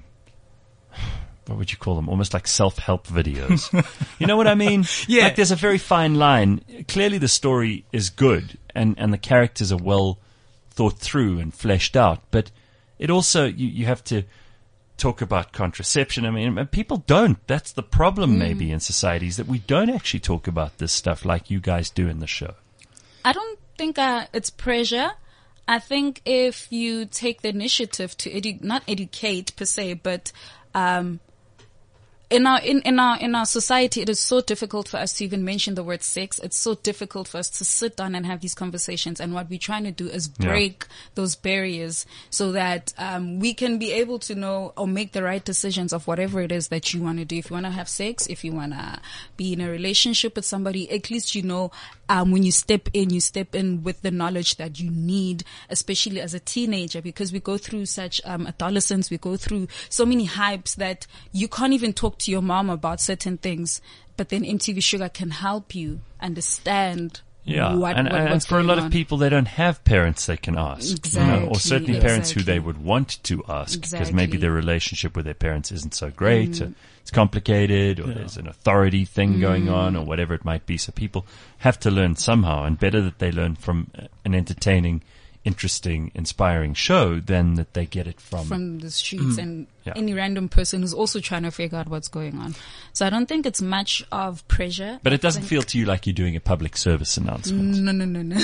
what would you call them? Almost like self-help videos. You know what I mean? Yeah. Like, there's a very fine line. Clearly the story is good and, and the characters are well thought through and fleshed out, but it also, you, you have to talk about contraception. I mean, people don't. That's the problem maybe in societies, that we don't actually talk about this stuff like you guys do in the show. I don't think uh, it's pressure. I think if you take the initiative to edu- not educate per se, but um, in our in, in our in our society, it is so difficult for us to even mention the word sex. It's so difficult for us to sit down and have these conversations. And what we're trying to do is break yeah. those barriers so that um, we can be able to know or make the right decisions of whatever it is that you want to do. If you want to have sex, if you want to be in a relationship with somebody, at least you know um, when you step in, you step in with the knowledge that you need, especially as a teenager, because we go through such um, adolescence, we go through so many hypes that you can't even talk to your mom about certain things, but then M T V Sugar can help you understand. Yeah, what, and, what, and for a lot on. of people, they don't have parents they can ask, exactly, you know, or certainly exactly. parents who they would want to ask, exactly. because maybe their relationship with their parents isn't so great, mm. or it's complicated, or yeah. there's an authority thing mm. going on, or whatever it might be. So people have to learn somehow, and better that they learn from an entertaining, interesting, inspiring show than that they get it from from the streets mm. and yeah. any random person who's also trying to figure out what's going on. So I don't think it's much of pressure. But it doesn't feel to you like you're doing a public service announcement. No, no, no, no.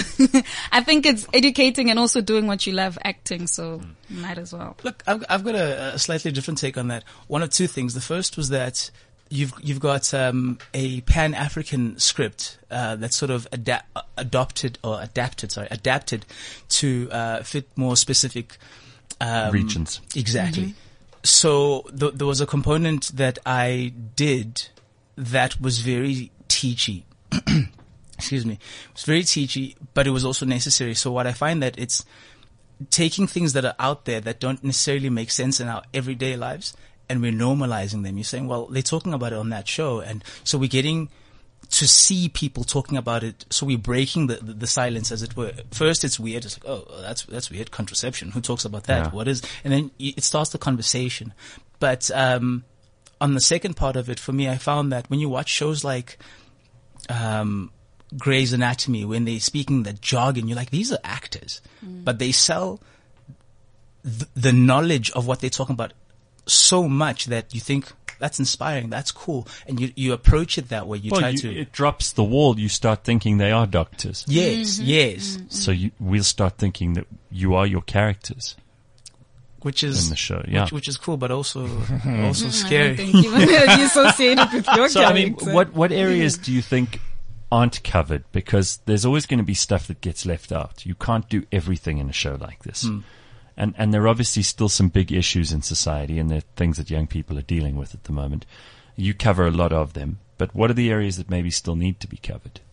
I think it's educating and also doing what you love, acting. So mm. might as well. Look, I've, I've got a, a slightly different take on that. One of two things. The first was that You've you've got um, a Pan-African script uh, that's sort of ada- adopted or adapted, sorry, adapted to uh, fit more specific um, regions. Exactly. Mm-hmm. So th- there was a component that I did that was very teachy. Excuse me. It was very teachy, but it was also necessary. So what I find that it's taking things that are out there that don't necessarily make sense in our everyday lives, and we're normalizing them. You're saying, well, they're talking about it on that show. And so we're getting to see people talking about it. So we're breaking the, the, the silence, as it were. First, it's weird. It's like, oh, that's, that's weird. Contraception. Who talks about that? Yeah. What is, and then it starts the conversation. But, um, on the second part of it, for me, I found that when you watch shows like, um, Grey's Anatomy, when they're speaking the jargon, you're like, these are actors, mm. but they sell th- the knowledge of what they're talking about so much that you think that's inspiring, that's cool, and you you approach it that way. You well, try you, to. It drops the wall. You start thinking they are doctors. Yes, mm-hmm. yes. Mm-hmm. So you, we'll start thinking that you are your characters, which is in the show. Yeah, which, which is cool, but also also I scary. don't think you want to associate it with your so I mean, character. what what areas do you think aren't covered? Because there's always going to be stuff that gets left out. You can't do everything in a show like this. Mm. And and there are obviously still some big issues in society, and they're things that young people are dealing with at the moment. You cover a lot of them, but what are the areas that maybe still need to be covered?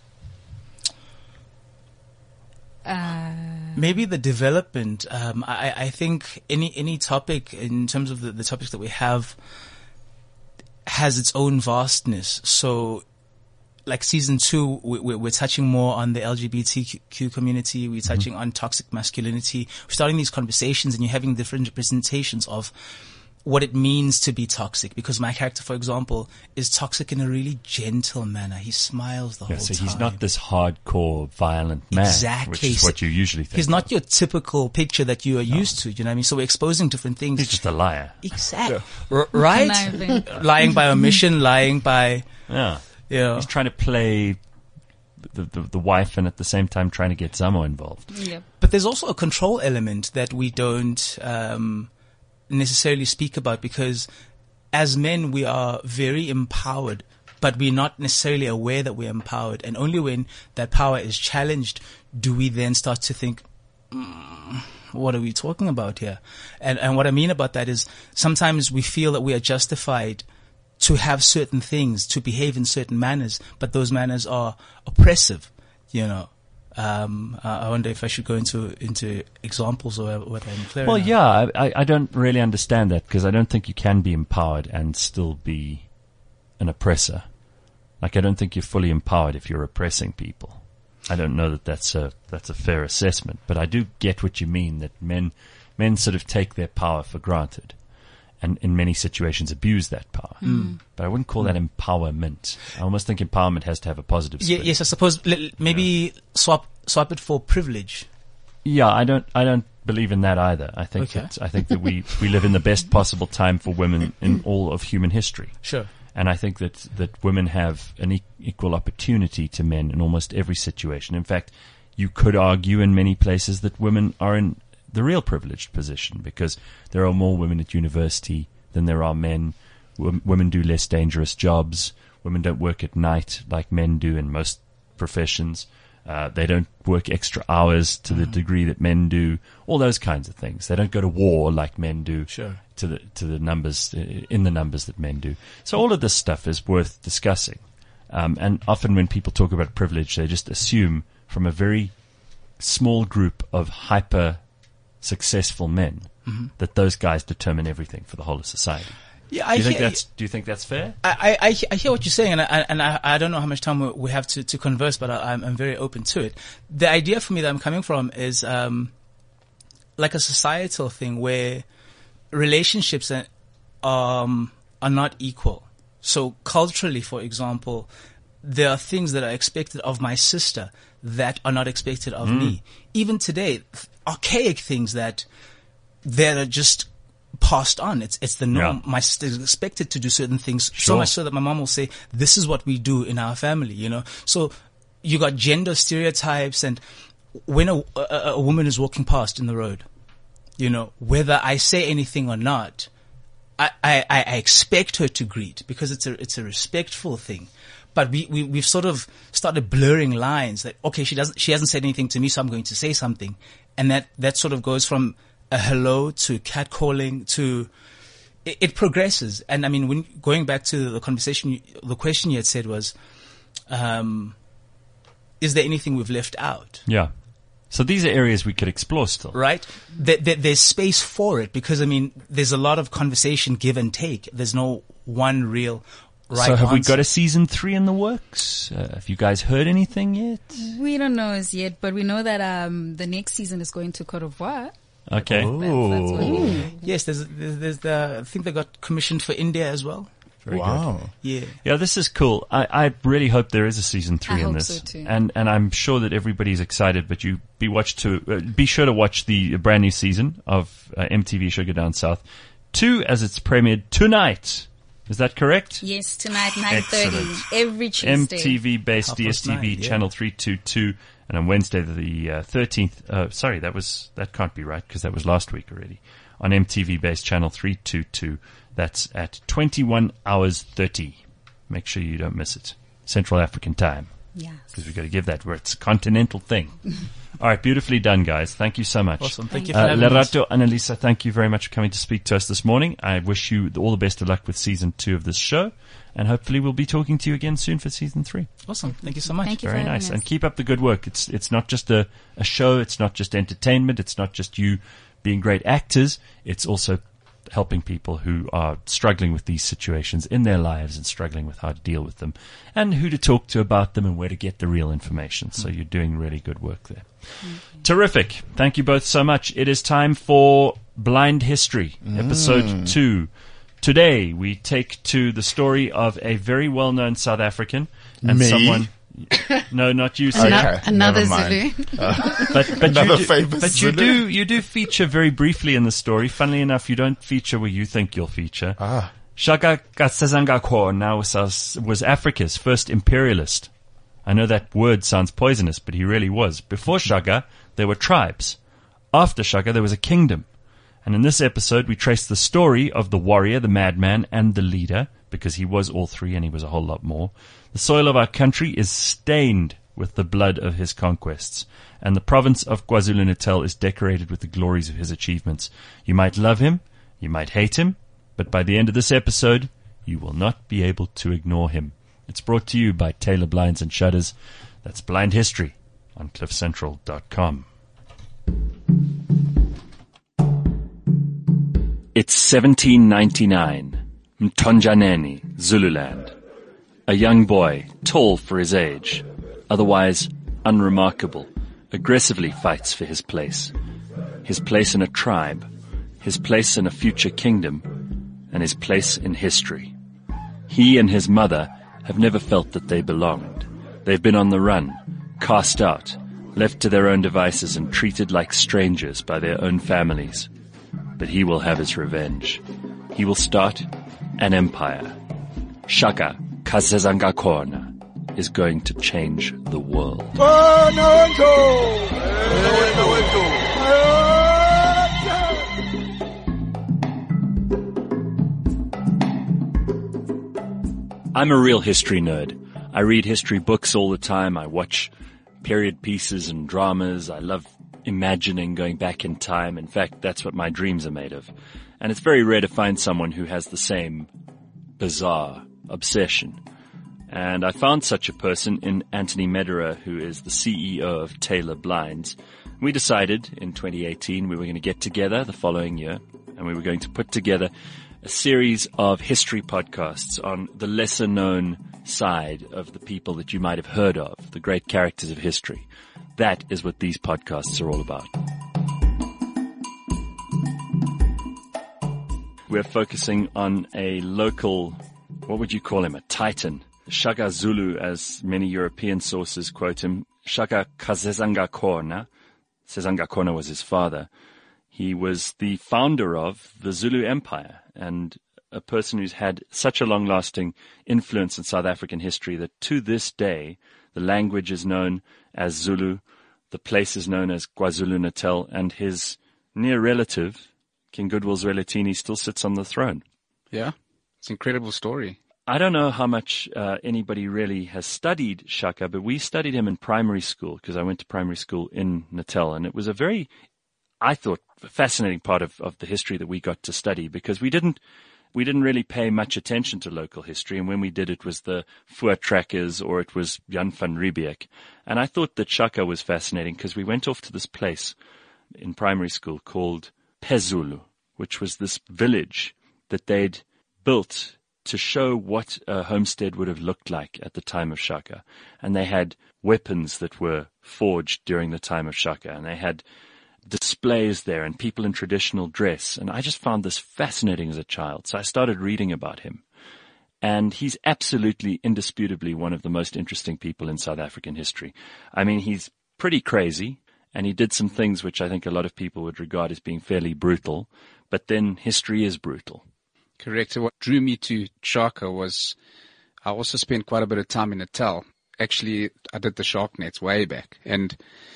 Uh, Maybe the development. Um, I, I think any any topic in terms of the, the topics that we have has its own vastness. So, like season two, we, we, we're touching more on the L G B T Q community. We're touching mm-hmm. on toxic masculinity. We're starting these conversations, and you're having different representations of what it means to be toxic. Because my character, for example, is toxic in a really gentle manner. He smiles the Yeah, whole so time. he's not this hardcore, violent man, Exactly. which is what you usually think. He's not of. your typical picture that you are No. used to. You know what I mean? So we're exposing different things. He's just a liar. Exactly. R- right? Conniving. Lying by omission, lying by, Yeah. you know. He's trying to play the, the the wife and at the same time trying to get Zamo involved. Yep. But there's also a control element that we don't um, necessarily speak about, because as men we are very empowered, but we're not necessarily aware that we're empowered. And only when that power is challenged do we then start to think, mm, what are we talking about here? And and what I mean about that is sometimes we feel that we are justified to have certain things, to behave in certain manners, but those manners are oppressive, you know. Um, uh, I wonder if I should go into into examples or what I'm clear. Well, now. yeah, I, I don't really understand that, because I don't think you can be empowered and still be an oppressor. Like, I don't think you're fully empowered if you're oppressing people. I don't know that that's a that's a fair assessment, but I do get what you mean, that men men sort of take their power for granted, and in many situations abuse that power. Mm. But I wouldn't call that empowerment. I almost think empowerment has to have a positive spin. Ye- yes, I suppose l- l- maybe yeah. swap swap it for privilege. Yeah, I don't I don't believe in that either. I think Okay. that I think that we, we live in the best possible time for women in all of human history. Sure. And I think that, that women have an e- equal opportunity to men in almost every situation. In fact, you could argue in many places that women are in the real privileged position, because there are more women at university than there are men. w- women do less dangerous jobs. Women don't work at night like men do in most professions. Uh, they don't work extra hours to the degree that men do. All those kinds of things. They don't go to war like men do. Sure. To the to the numbers in the numbers that men do. So all of this stuff is worth discussing. Um, and often when people talk about privilege, they just assume from a very small group of hyper successful men mm-hmm. that those guys determine everything for the whole of society. Yeah, do I you think hear, that's do you think that's fair? I, I, I hear what you're saying, and I, and I, I don't know how much time we, we have to, to converse, but I, I'm, I'm very open to it. The idea for me that I'm coming from is um, like a societal thing where relationships are, um, are not equal. So culturally, for example, there are things that are expected of my sister that are not expected of mm. me. Even today, archaic things that that are just passed on. It's it's the norm. Yeah. My sister is expected to do certain things, sure. so much so that my mom will say, "This is what we do in our family." You know, so you got gender stereotypes, and when a, a, a woman is walking past in the road, you know, whether I say anything or not, I, I, I expect her to greet because it's a it's a respectful thing. But we, we we've sort of started blurring lines that okay, she doesn't she hasn't said anything to me, so I'm going to say something, and that that sort of goes from a hello to catcalling to it, it progresses. And I mean, when going back to the conversation, you, the question you had said was, um, is there anything we've left out? Yeah. So these are areas we could explore still. Right? There, there, there's space for it because, I mean, there's a lot of conversation give and take. There's no one real right So have answer. we got a season three in the works? Uh, have you guys heard anything yet? We don't know as yet, but we know that um, the next season is going to Cote d'Ivoire. Okay. That's, that's what we Yes, there's, there's, there's the, I think they got commissioned for India as well. Very wow. good. Yeah. Yeah, this is cool. I, I really hope there is a season three I in hope this. so too. And, and I'm sure that everybody's excited, but you be watch to, uh, be sure to watch the brand new season of uh, M T V Sugar Down South two as it's premiered tonight. Is that correct? Yes, tonight, nine thirty, Excellent. every Tuesday. M T V-based Half D S past T V nine, yeah. channel three twenty-two, and on Wednesday the uh, thirteenth. Uh, sorry, that was that can't be right because that was last week already. On M T V-based channel three twenty-two, that's at twenty-one hours thirty. Make sure you don't miss it. Central African time. Yes. Because we've got to give that where it's a continental thing. All right, beautifully done, guys. Thank you so much. Awesome. Thank you Uh, for having us. Lerato, Annalisa, thank you very much for coming to speak to us this morning. I wish you all the best of luck with season two of this show, and hopefully we'll be talking to you again soon for season three. Awesome. Thank you so much. Thank you Very for having nice. us. And keep up the good work. It's it's not just a, a show. It's not just entertainment. It's not just you being great actors. It's also helping people who are struggling with these situations in their lives and struggling with how to deal with them and who to talk to about them and where to get the real information. So you're doing really good work there. Mm-hmm. Terrific. Thank you both so much. It is time for Blind History, episode mm. two. Today we take to the story of a very well-known South African and Me? someone... No, not you, Sia. Okay, Another never mind. Zulu. Uh, But, but, Another you do, famous but you Zulu. do you do feature very briefly in the story. Funnily enough, you don't feature where you think you'll feature. Ah. Shaka Katsazangakor now was, was Africa's first imperialist. I know that word sounds poisonous, but he really was. Before Shaka, there were tribes. After Shaka, there was a kingdom. And in this episode, we trace the story of the warrior, the madman, and the leader, because he was all three and he was a whole lot more. The soil of our country is stained with the blood of his conquests, and the province of KwaZulu-Natal is decorated with the glories of his achievements. You might love him, you might hate him, but by the end of this episode, you will not be able to ignore him. It's brought to you by Taylor Blinds and Shutters. That's Blind History on cliff central dot com. It's seventeen ninety-nine, Mtonjaneni, Zululand. A young boy, tall for his age, otherwise unremarkable, aggressively fights for his place. His place in a tribe, his place in a future kingdom, and his place in history. He and his mother have never felt that they belonged. They've been on the run, cast out, left to their own devices and treated like strangers by their own families. But he will have his revenge. He will start an empire. Shaka Katsazangakona is going to change the world. I'm a real history nerd. I read history books all the time. I watch period pieces and dramas. I love imagining going back in time. In fact, that's what my dreams are made of. And it's very rare to find someone who has the same bizarre obsession. And I found such a person in Anthony Mederer, who is the C E O of Taylor Blinds. We decided in twenty eighteen we were going to get together the following year, and we were going to put together a series of history podcasts on the lesser known side of the people that you might have heard of, the great characters of history. That is what these podcasts are all about. We're focusing on a local, what would you call him, a titan, Shaka Zulu, as many European sources quote him, Shaka Sezangakona. Sezangakona was his father. He was the founder of the Zulu Empire and a person who's had such a long-lasting influence in South African history that to this day, the language is known as Zulu, the place is known as KwaZulu-Natal, and his near relative, King Goodwill Zwelithini, still sits on the throne. Yeah, it's an incredible story. I don't know how much uh, anybody really has studied Shaka, but we studied him in primary school because I went to primary school in Natal, and it was a very, I thought, fascinating part of, of the history that we got to study because we didn't we didn't really pay much attention to local history, and when we did, it was the Voortrekkers or it was Jan van Riebeeck. And I thought that Shaka was fascinating because we went off to this place in primary school called Pezulu, which was this village that they'd built to show what a homestead would have looked like at the time of Shaka. And they had weapons that were forged during the time of Shaka, and they had displays there and people in traditional dress. And I just found this fascinating as a child. So I started reading about him. And he's absolutely, indisputably one of the most interesting people in South African history. I mean, he's pretty crazy, and he did some things which I think a lot of people would regard as being fairly brutal. But then history is brutal. Correct. So what drew me to Shaka was I also spent quite a bit of time in Natal. Actually, I did the shark nets way back, and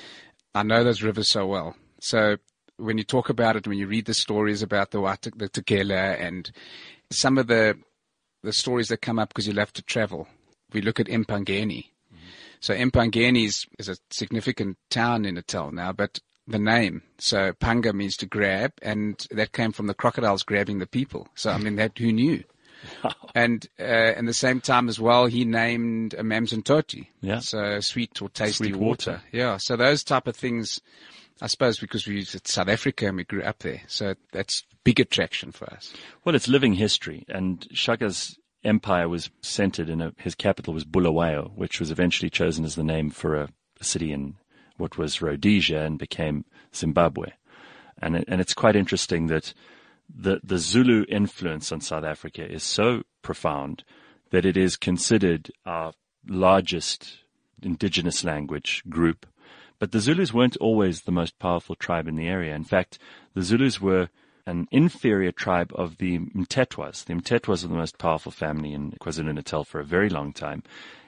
I know those rivers so well. So when you talk about it, when you read the stories about the Wat- the Tegela and some of the the stories that come up because you'll have to travel, we look at Empangeni. Mm-hmm. So Empangeni is, is a significant town in Natal now, but the name, so panga means to grab, and that came from the crocodiles grabbing the people. So, I mean, that who knew? Wow. And uh, at the same time as well, he named a Mamzantoti. Yeah. So sweet or tasty Sweet water. water. Yeah. So those type of things, I suppose because we it's South Africa and we grew up there. So that's big attraction for us. Well, it's living history, and Shaka's empire was centered in a, his capital was Bulawayo, which was eventually chosen as the name for a, a city in what was Rhodesia and became Zimbabwe. And it, and it's quite interesting that the, the Zulu influence on South Africa is so profound that it is considered our largest indigenous language group. But the Zulus weren't always the most powerful tribe in the area. In fact, the Zulus were an inferior tribe of the Mtetwas. The Mtetwas were the most powerful family in KwaZulu-Natal for a very long time.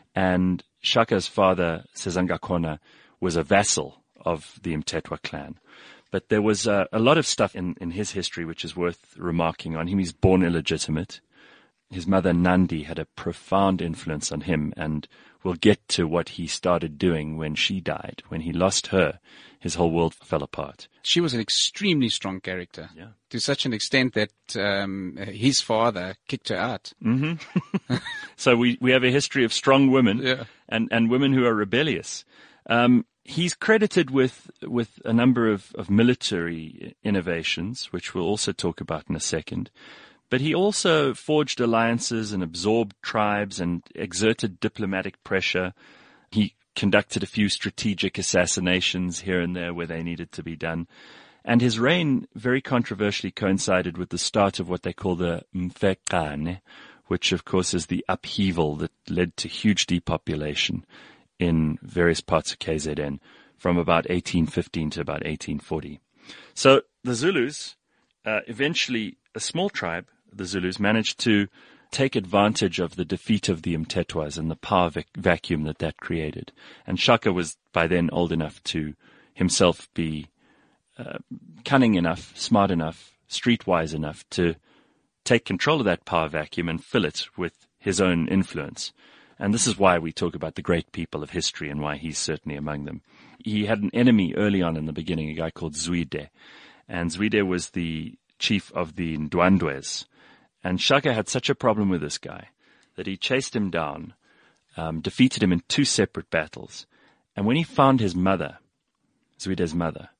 And Shaka's father, Sezangakona, was a vassal of the Mtetwa clan. But there was uh, a lot of stuff in, in his history which is worth remarking on him. He's born illegitimate. His mother, Nandi, had a profound influence on him, and we'll get to what he started doing when she died. When he lost her, his whole world fell apart. She was an extremely strong character, yeah. to such an extent that um, his father kicked her out. Mm-hmm. So we, we have a history of strong women yeah. and, and women who are rebellious. Um, he's credited with with a number of, of military innovations, which we'll also talk about in a second. But he also forged alliances and absorbed tribes and exerted diplomatic pressure. He conducted a few strategic assassinations here and there where they needed to be done. And his reign very controversially coincided with the start of what they call the Mfecane, which of course is the upheaval that led to huge depopulation in various parts of K Z N from about eighteen fifteen to about eighteen forty. So the Zulus, uh, eventually a small tribe, the Zulus, managed to take advantage of the defeat of the Mtetwas and the power vac- vacuum that that created. And Shaka was by then old enough to himself be uh, cunning enough, smart enough, streetwise enough to take control of that power vacuum and fill it with his own influence. And this is why we talk about the great people of history and why he's certainly among them. He had an enemy early on in the beginning, a guy called Zwide. And Zwide was the chief of the Ndwandwes. And Shaka had such a problem with this guy that he chased him down, um, defeated him in two separate battles. And when he found his mother, Zwide's mother,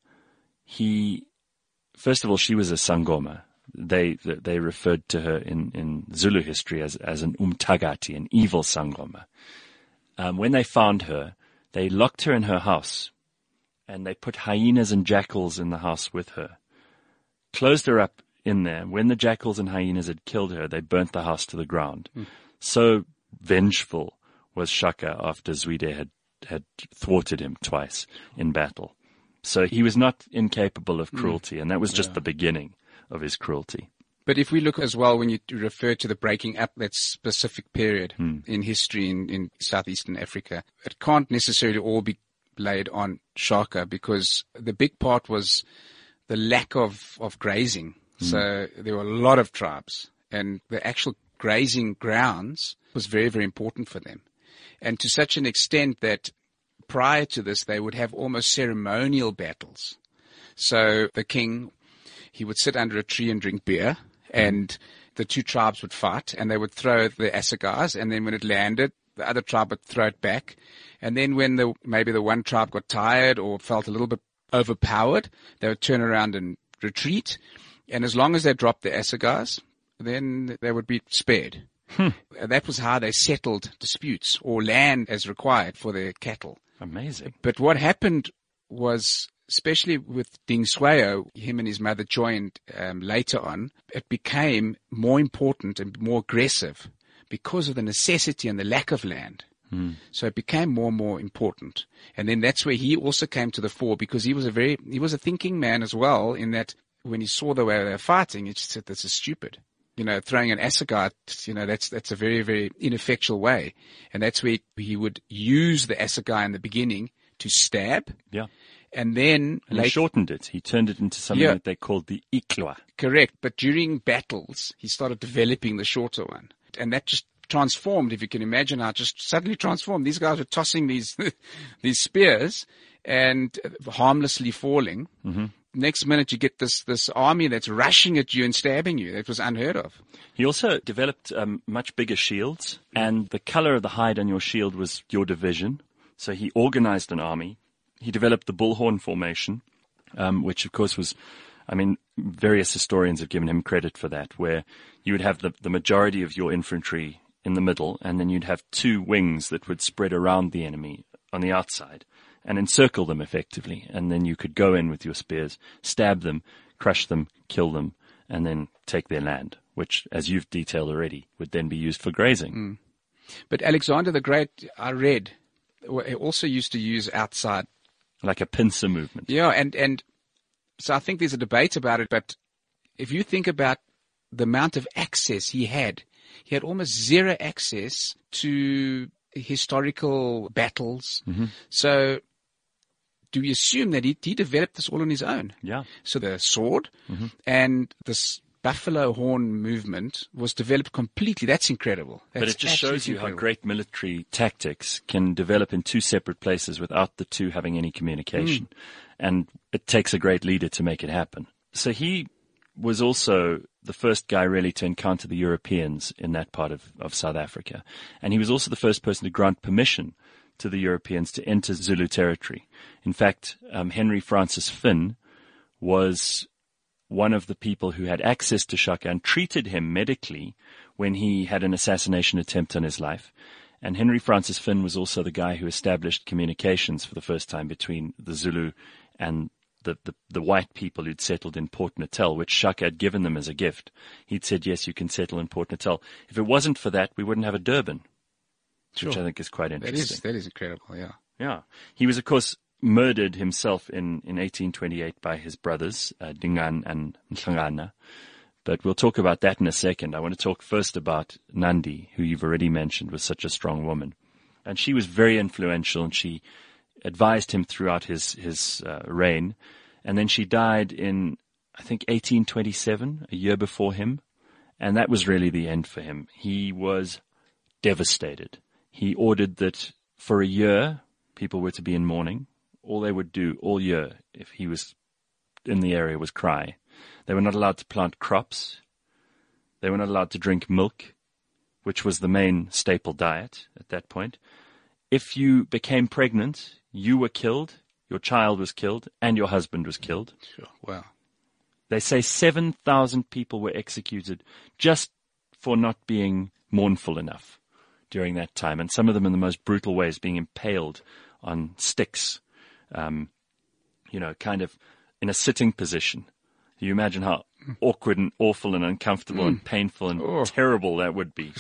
he, first of all, she was a Sangoma. They they referred to her in, in Zulu history as, as an umtagati, an evil Sangoma. Um, when they found her, they locked her in her house, and they put hyenas and jackals in the house with her, closed her up in there. When the jackals and hyenas had killed her, they burnt the house to the ground. Mm. So vengeful was Shaka after Zwide had, had thwarted him twice in battle. So he was not incapable of cruelty, mm. and that was just yeah. the beginning of his cruelty. But if we look as well, when you refer to the breaking up that specific period Hmm. in history in, in southeastern Africa, it can't necessarily all be laid on Shaka, because the big part was the lack of, of grazing. Hmm. So there were a lot of tribes, and the actual grazing grounds was very, very important for them. And to such an extent that prior to this, they would have almost ceremonial battles. So the king, he would sit under a tree and drink beer, and the two tribes would fight, and they would throw the assegais, and then when it landed, the other tribe would throw it back. And then when the maybe the one tribe got tired or felt a little bit overpowered, they would turn around and retreat. And as long as they dropped the assegais, then they would be spared. Hmm. That was how they settled disputes, or land as required for their cattle. Amazing. But what happened was, especially with Ding Swayo, him and his mother joined um, later on, it became more important and more aggressive because of the necessity and the lack of land. Hmm. So it became more and more important. And then that's where he also came to the fore, because he was a very, he was a thinking man as well, in that when he saw the way they were fighting, he just said, this is stupid. You know, throwing an assegai, you know, that's, that's a very, very ineffectual way. And that's where he would use the assegai in the beginning to stab. Yeah. And then And later, he shortened it. He turned it into something Yeah. that they called the iklwa. correct. But during battles, he started developing the shorter one. And that just transformed, if you can imagine how it just suddenly transformed. These guys were tossing these, these spears and harmlessly falling. Mm-hmm. Next minute you get this, this army that's rushing at you and stabbing you. That was unheard of. He also developed um, much bigger shields, and the color of the hide on your shield was your division. So he organized an army. He developed the bullhorn formation, um, which of course was, I mean, various historians have given him credit for that, where you would have the, the majority of your infantry in the middle, and then you'd have two wings that would spread around the enemy on the outside and encircle them effectively. And then you could go in with your spears, stab them, crush them, kill them, and then take their land, which, as you've detailed already, would then be used for grazing. Mm. But Alexander the Great, I read, also used to use outside. Like a pincer movement. Yeah, and, and so I think there's a debate about it, but if you think about the amount of access he had, he had almost zero access to historical battles. Mm-hmm. So do we assume that he, he developed this all on his own? Yeah. So the sword Mm-hmm. and this buffalo horn movement was developed completely. That's incredible. That's But it just shows you incredible. how great military tactics can develop in two separate places without the two having any communication. Mm. And it takes a great leader to make it happen. So he was also the first guy really to encounter the Europeans in that part of, of South Africa. And he was also the first person to grant permission to the Europeans to enter Zulu territory. In fact, um, Henry Francis Finn was one of the people who had access to Shaka and treated him medically when he had an assassination attempt on his life. And Henry Francis Finn was also the guy who established communications for the first time between the Zulu and the, the, the white people who'd settled in Port Natal, which Shaka had given them as a gift. He'd said, yes, you can settle in Port Natal. If it wasn't for that, we wouldn't have a Durban, Sure. which I think is quite That interesting. is, that is incredible, yeah. Yeah. He was, of course, murdered himself in, in eighteen twenty-eight by his brothers, uh, Dingaan and Nhlangana. But we'll talk about that in a second. I want to talk first about Nandi, who you've already mentioned was such a strong woman. And she was very influential, and she advised him throughout his, his uh, reign. And then she died in, I think, eighteen twenty-seven, a year before him. And that was really the end for him. He was devastated. He ordered that for a year, people were to be in mourning. All they would do all year, if he was in the area, was cry. They were not allowed to plant crops. They were not allowed to drink milk, which was the main staple diet at that point. If you became pregnant, you were killed, your child was killed, and your husband was killed. Sure. Wow. They say seven thousand people were executed just for not being mournful enough during that time, and some of them in the most brutal ways, being impaled on sticks, um, you know, kind of in a sitting position. You imagine how awkward and awful and uncomfortable mm. and painful and oh. terrible that would be.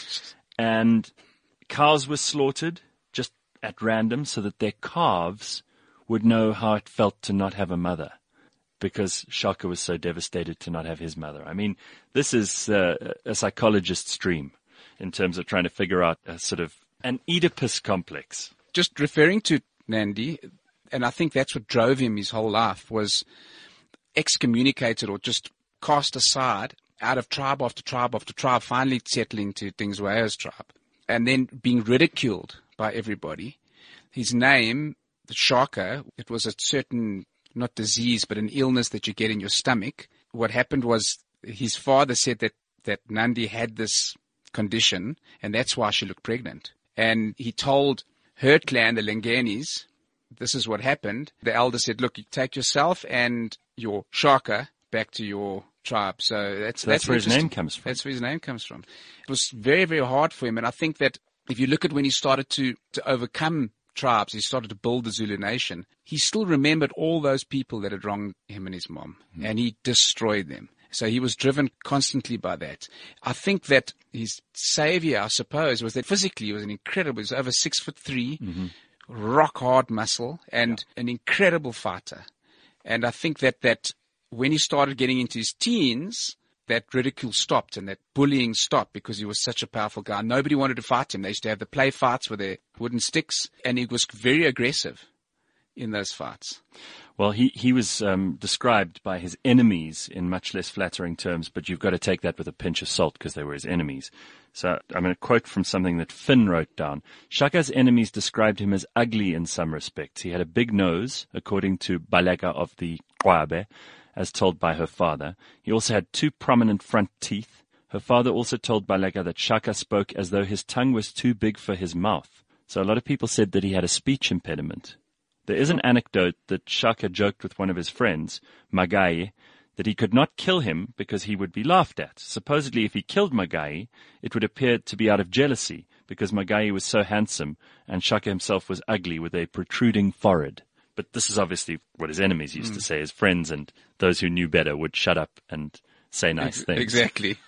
And cows were slaughtered just at random so that their calves would know how it felt to not have a mother, because Shaka was so devastated to not have his mother. I mean, this is uh, a psychologist's dream in terms of trying to figure out a sort of an Oedipus complex. Just referring to Nandi, and I think that's what drove him his whole life, was excommunicated or just cast aside out of tribe after tribe after tribe, finally settling to Dingswaya's tribe, and then being ridiculed by everybody. His name, the Shaka, it was a certain, not disease, but an illness that you get in your stomach. What happened was his father said that, that Nandi had this condition, and that's why she looked pregnant. And he told her clan, the Lengenis, this is what happened. The elder said, look, you take yourself and your Shaka back to your tribe. So that's, so that's, that's where his name comes from. That's where his name comes from. It was very, very hard for him. And I think that if you look at when he started to, to overcome tribes, he started to build the Zulu nation, he still remembered all those people that had wronged him and his mom, mm. and he destroyed them. So he was driven constantly by that. I think that his savior, I suppose, was that physically he was an incredible, he was over six foot three, mm-hmm. rock hard muscle, and yeah. an incredible fighter. And I think that, that when he started getting into his teens, that ridicule stopped and that bullying stopped because he was such a powerful guy. Nobody wanted to fight him. They used to have the play fights with their wooden sticks, and he was very aggressive in those fights. Well, he, he was um, described by his enemies in much less flattering terms, but you've got to take that with a pinch of salt because they were his enemies. So I'm going to quote from something that Finn wrote down. Shaka's enemies described him as ugly in some respects. He had a big nose, according to Baleka of the Kwabe, as told by her father. He also had two prominent front teeth. Her father also told Baleka that Shaka spoke as though his tongue was too big for his mouth. So a lot of people said that he had a speech impediment. There is an anecdote that Shaka joked with one of his friends, Magai, that he could not kill him because he would be laughed at. Supposedly, if he killed Magai, it would appear to be out of jealousy because Magai was so handsome and Shaka himself was ugly with a protruding forehead. But this is obviously what his enemies used mm. to say. His friends and those who knew better would shut up and say nice Ex- things. Exactly.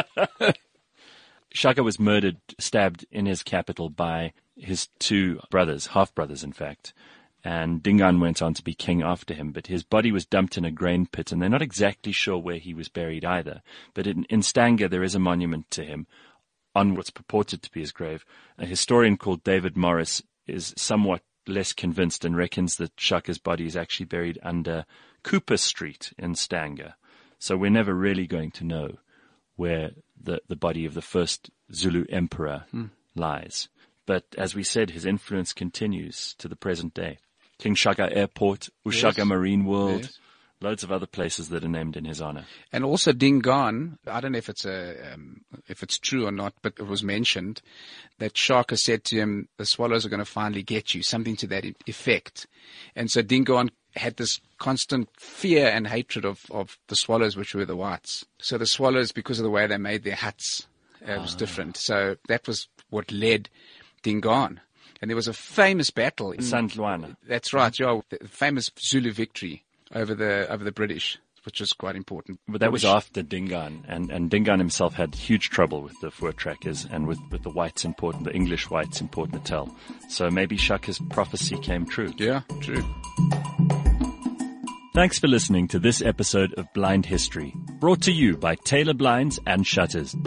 Shaka was murdered, stabbed in his capital by his two brothers, half-brothers in fact. And Dingaan went on to be king after him, but his body was dumped in a grain pit, and they're not exactly sure where he was buried either. But in, in Stanger, there is a monument to him on what's purported to be his grave. A historian called David Morris is somewhat less convinced and reckons that Shaka's body is actually buried under Cooper Street in Stanger. So we're never really going to know where the, the body of the first Zulu emperor hmm. lies. But as we said, his influence continues to the present day. King Shaka Airport, Ushaka yes. Marine World, yes. loads of other places that are named in his honor. And also Dingaan, I don't know if it's a um, if it's true or not, but it was mentioned that Shaka said to him, the swallows are going to finally get you, something to that effect. And so Dingaan had this constant fear and hatred of, of the swallows, which were the whites. So the swallows, because of the way they made their huts, uh, was ah. different. So that was what led Dingaan. And there was a famous battle in Saint Luana. That's right, yeah, the famous Zulu victory over the over the British, which was quite important. But that was after Dingaan, and, and Dingaan himself had huge trouble with the Voortrekkers and with, with the whites in Port, the English whites in Port Natal. So maybe Shaka's prophecy came true. Yeah, true. Thanks for listening to this episode of Blind History, brought to you by Taylor Blinds and Shutters.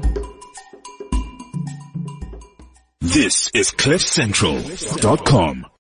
This is cliff central dot com.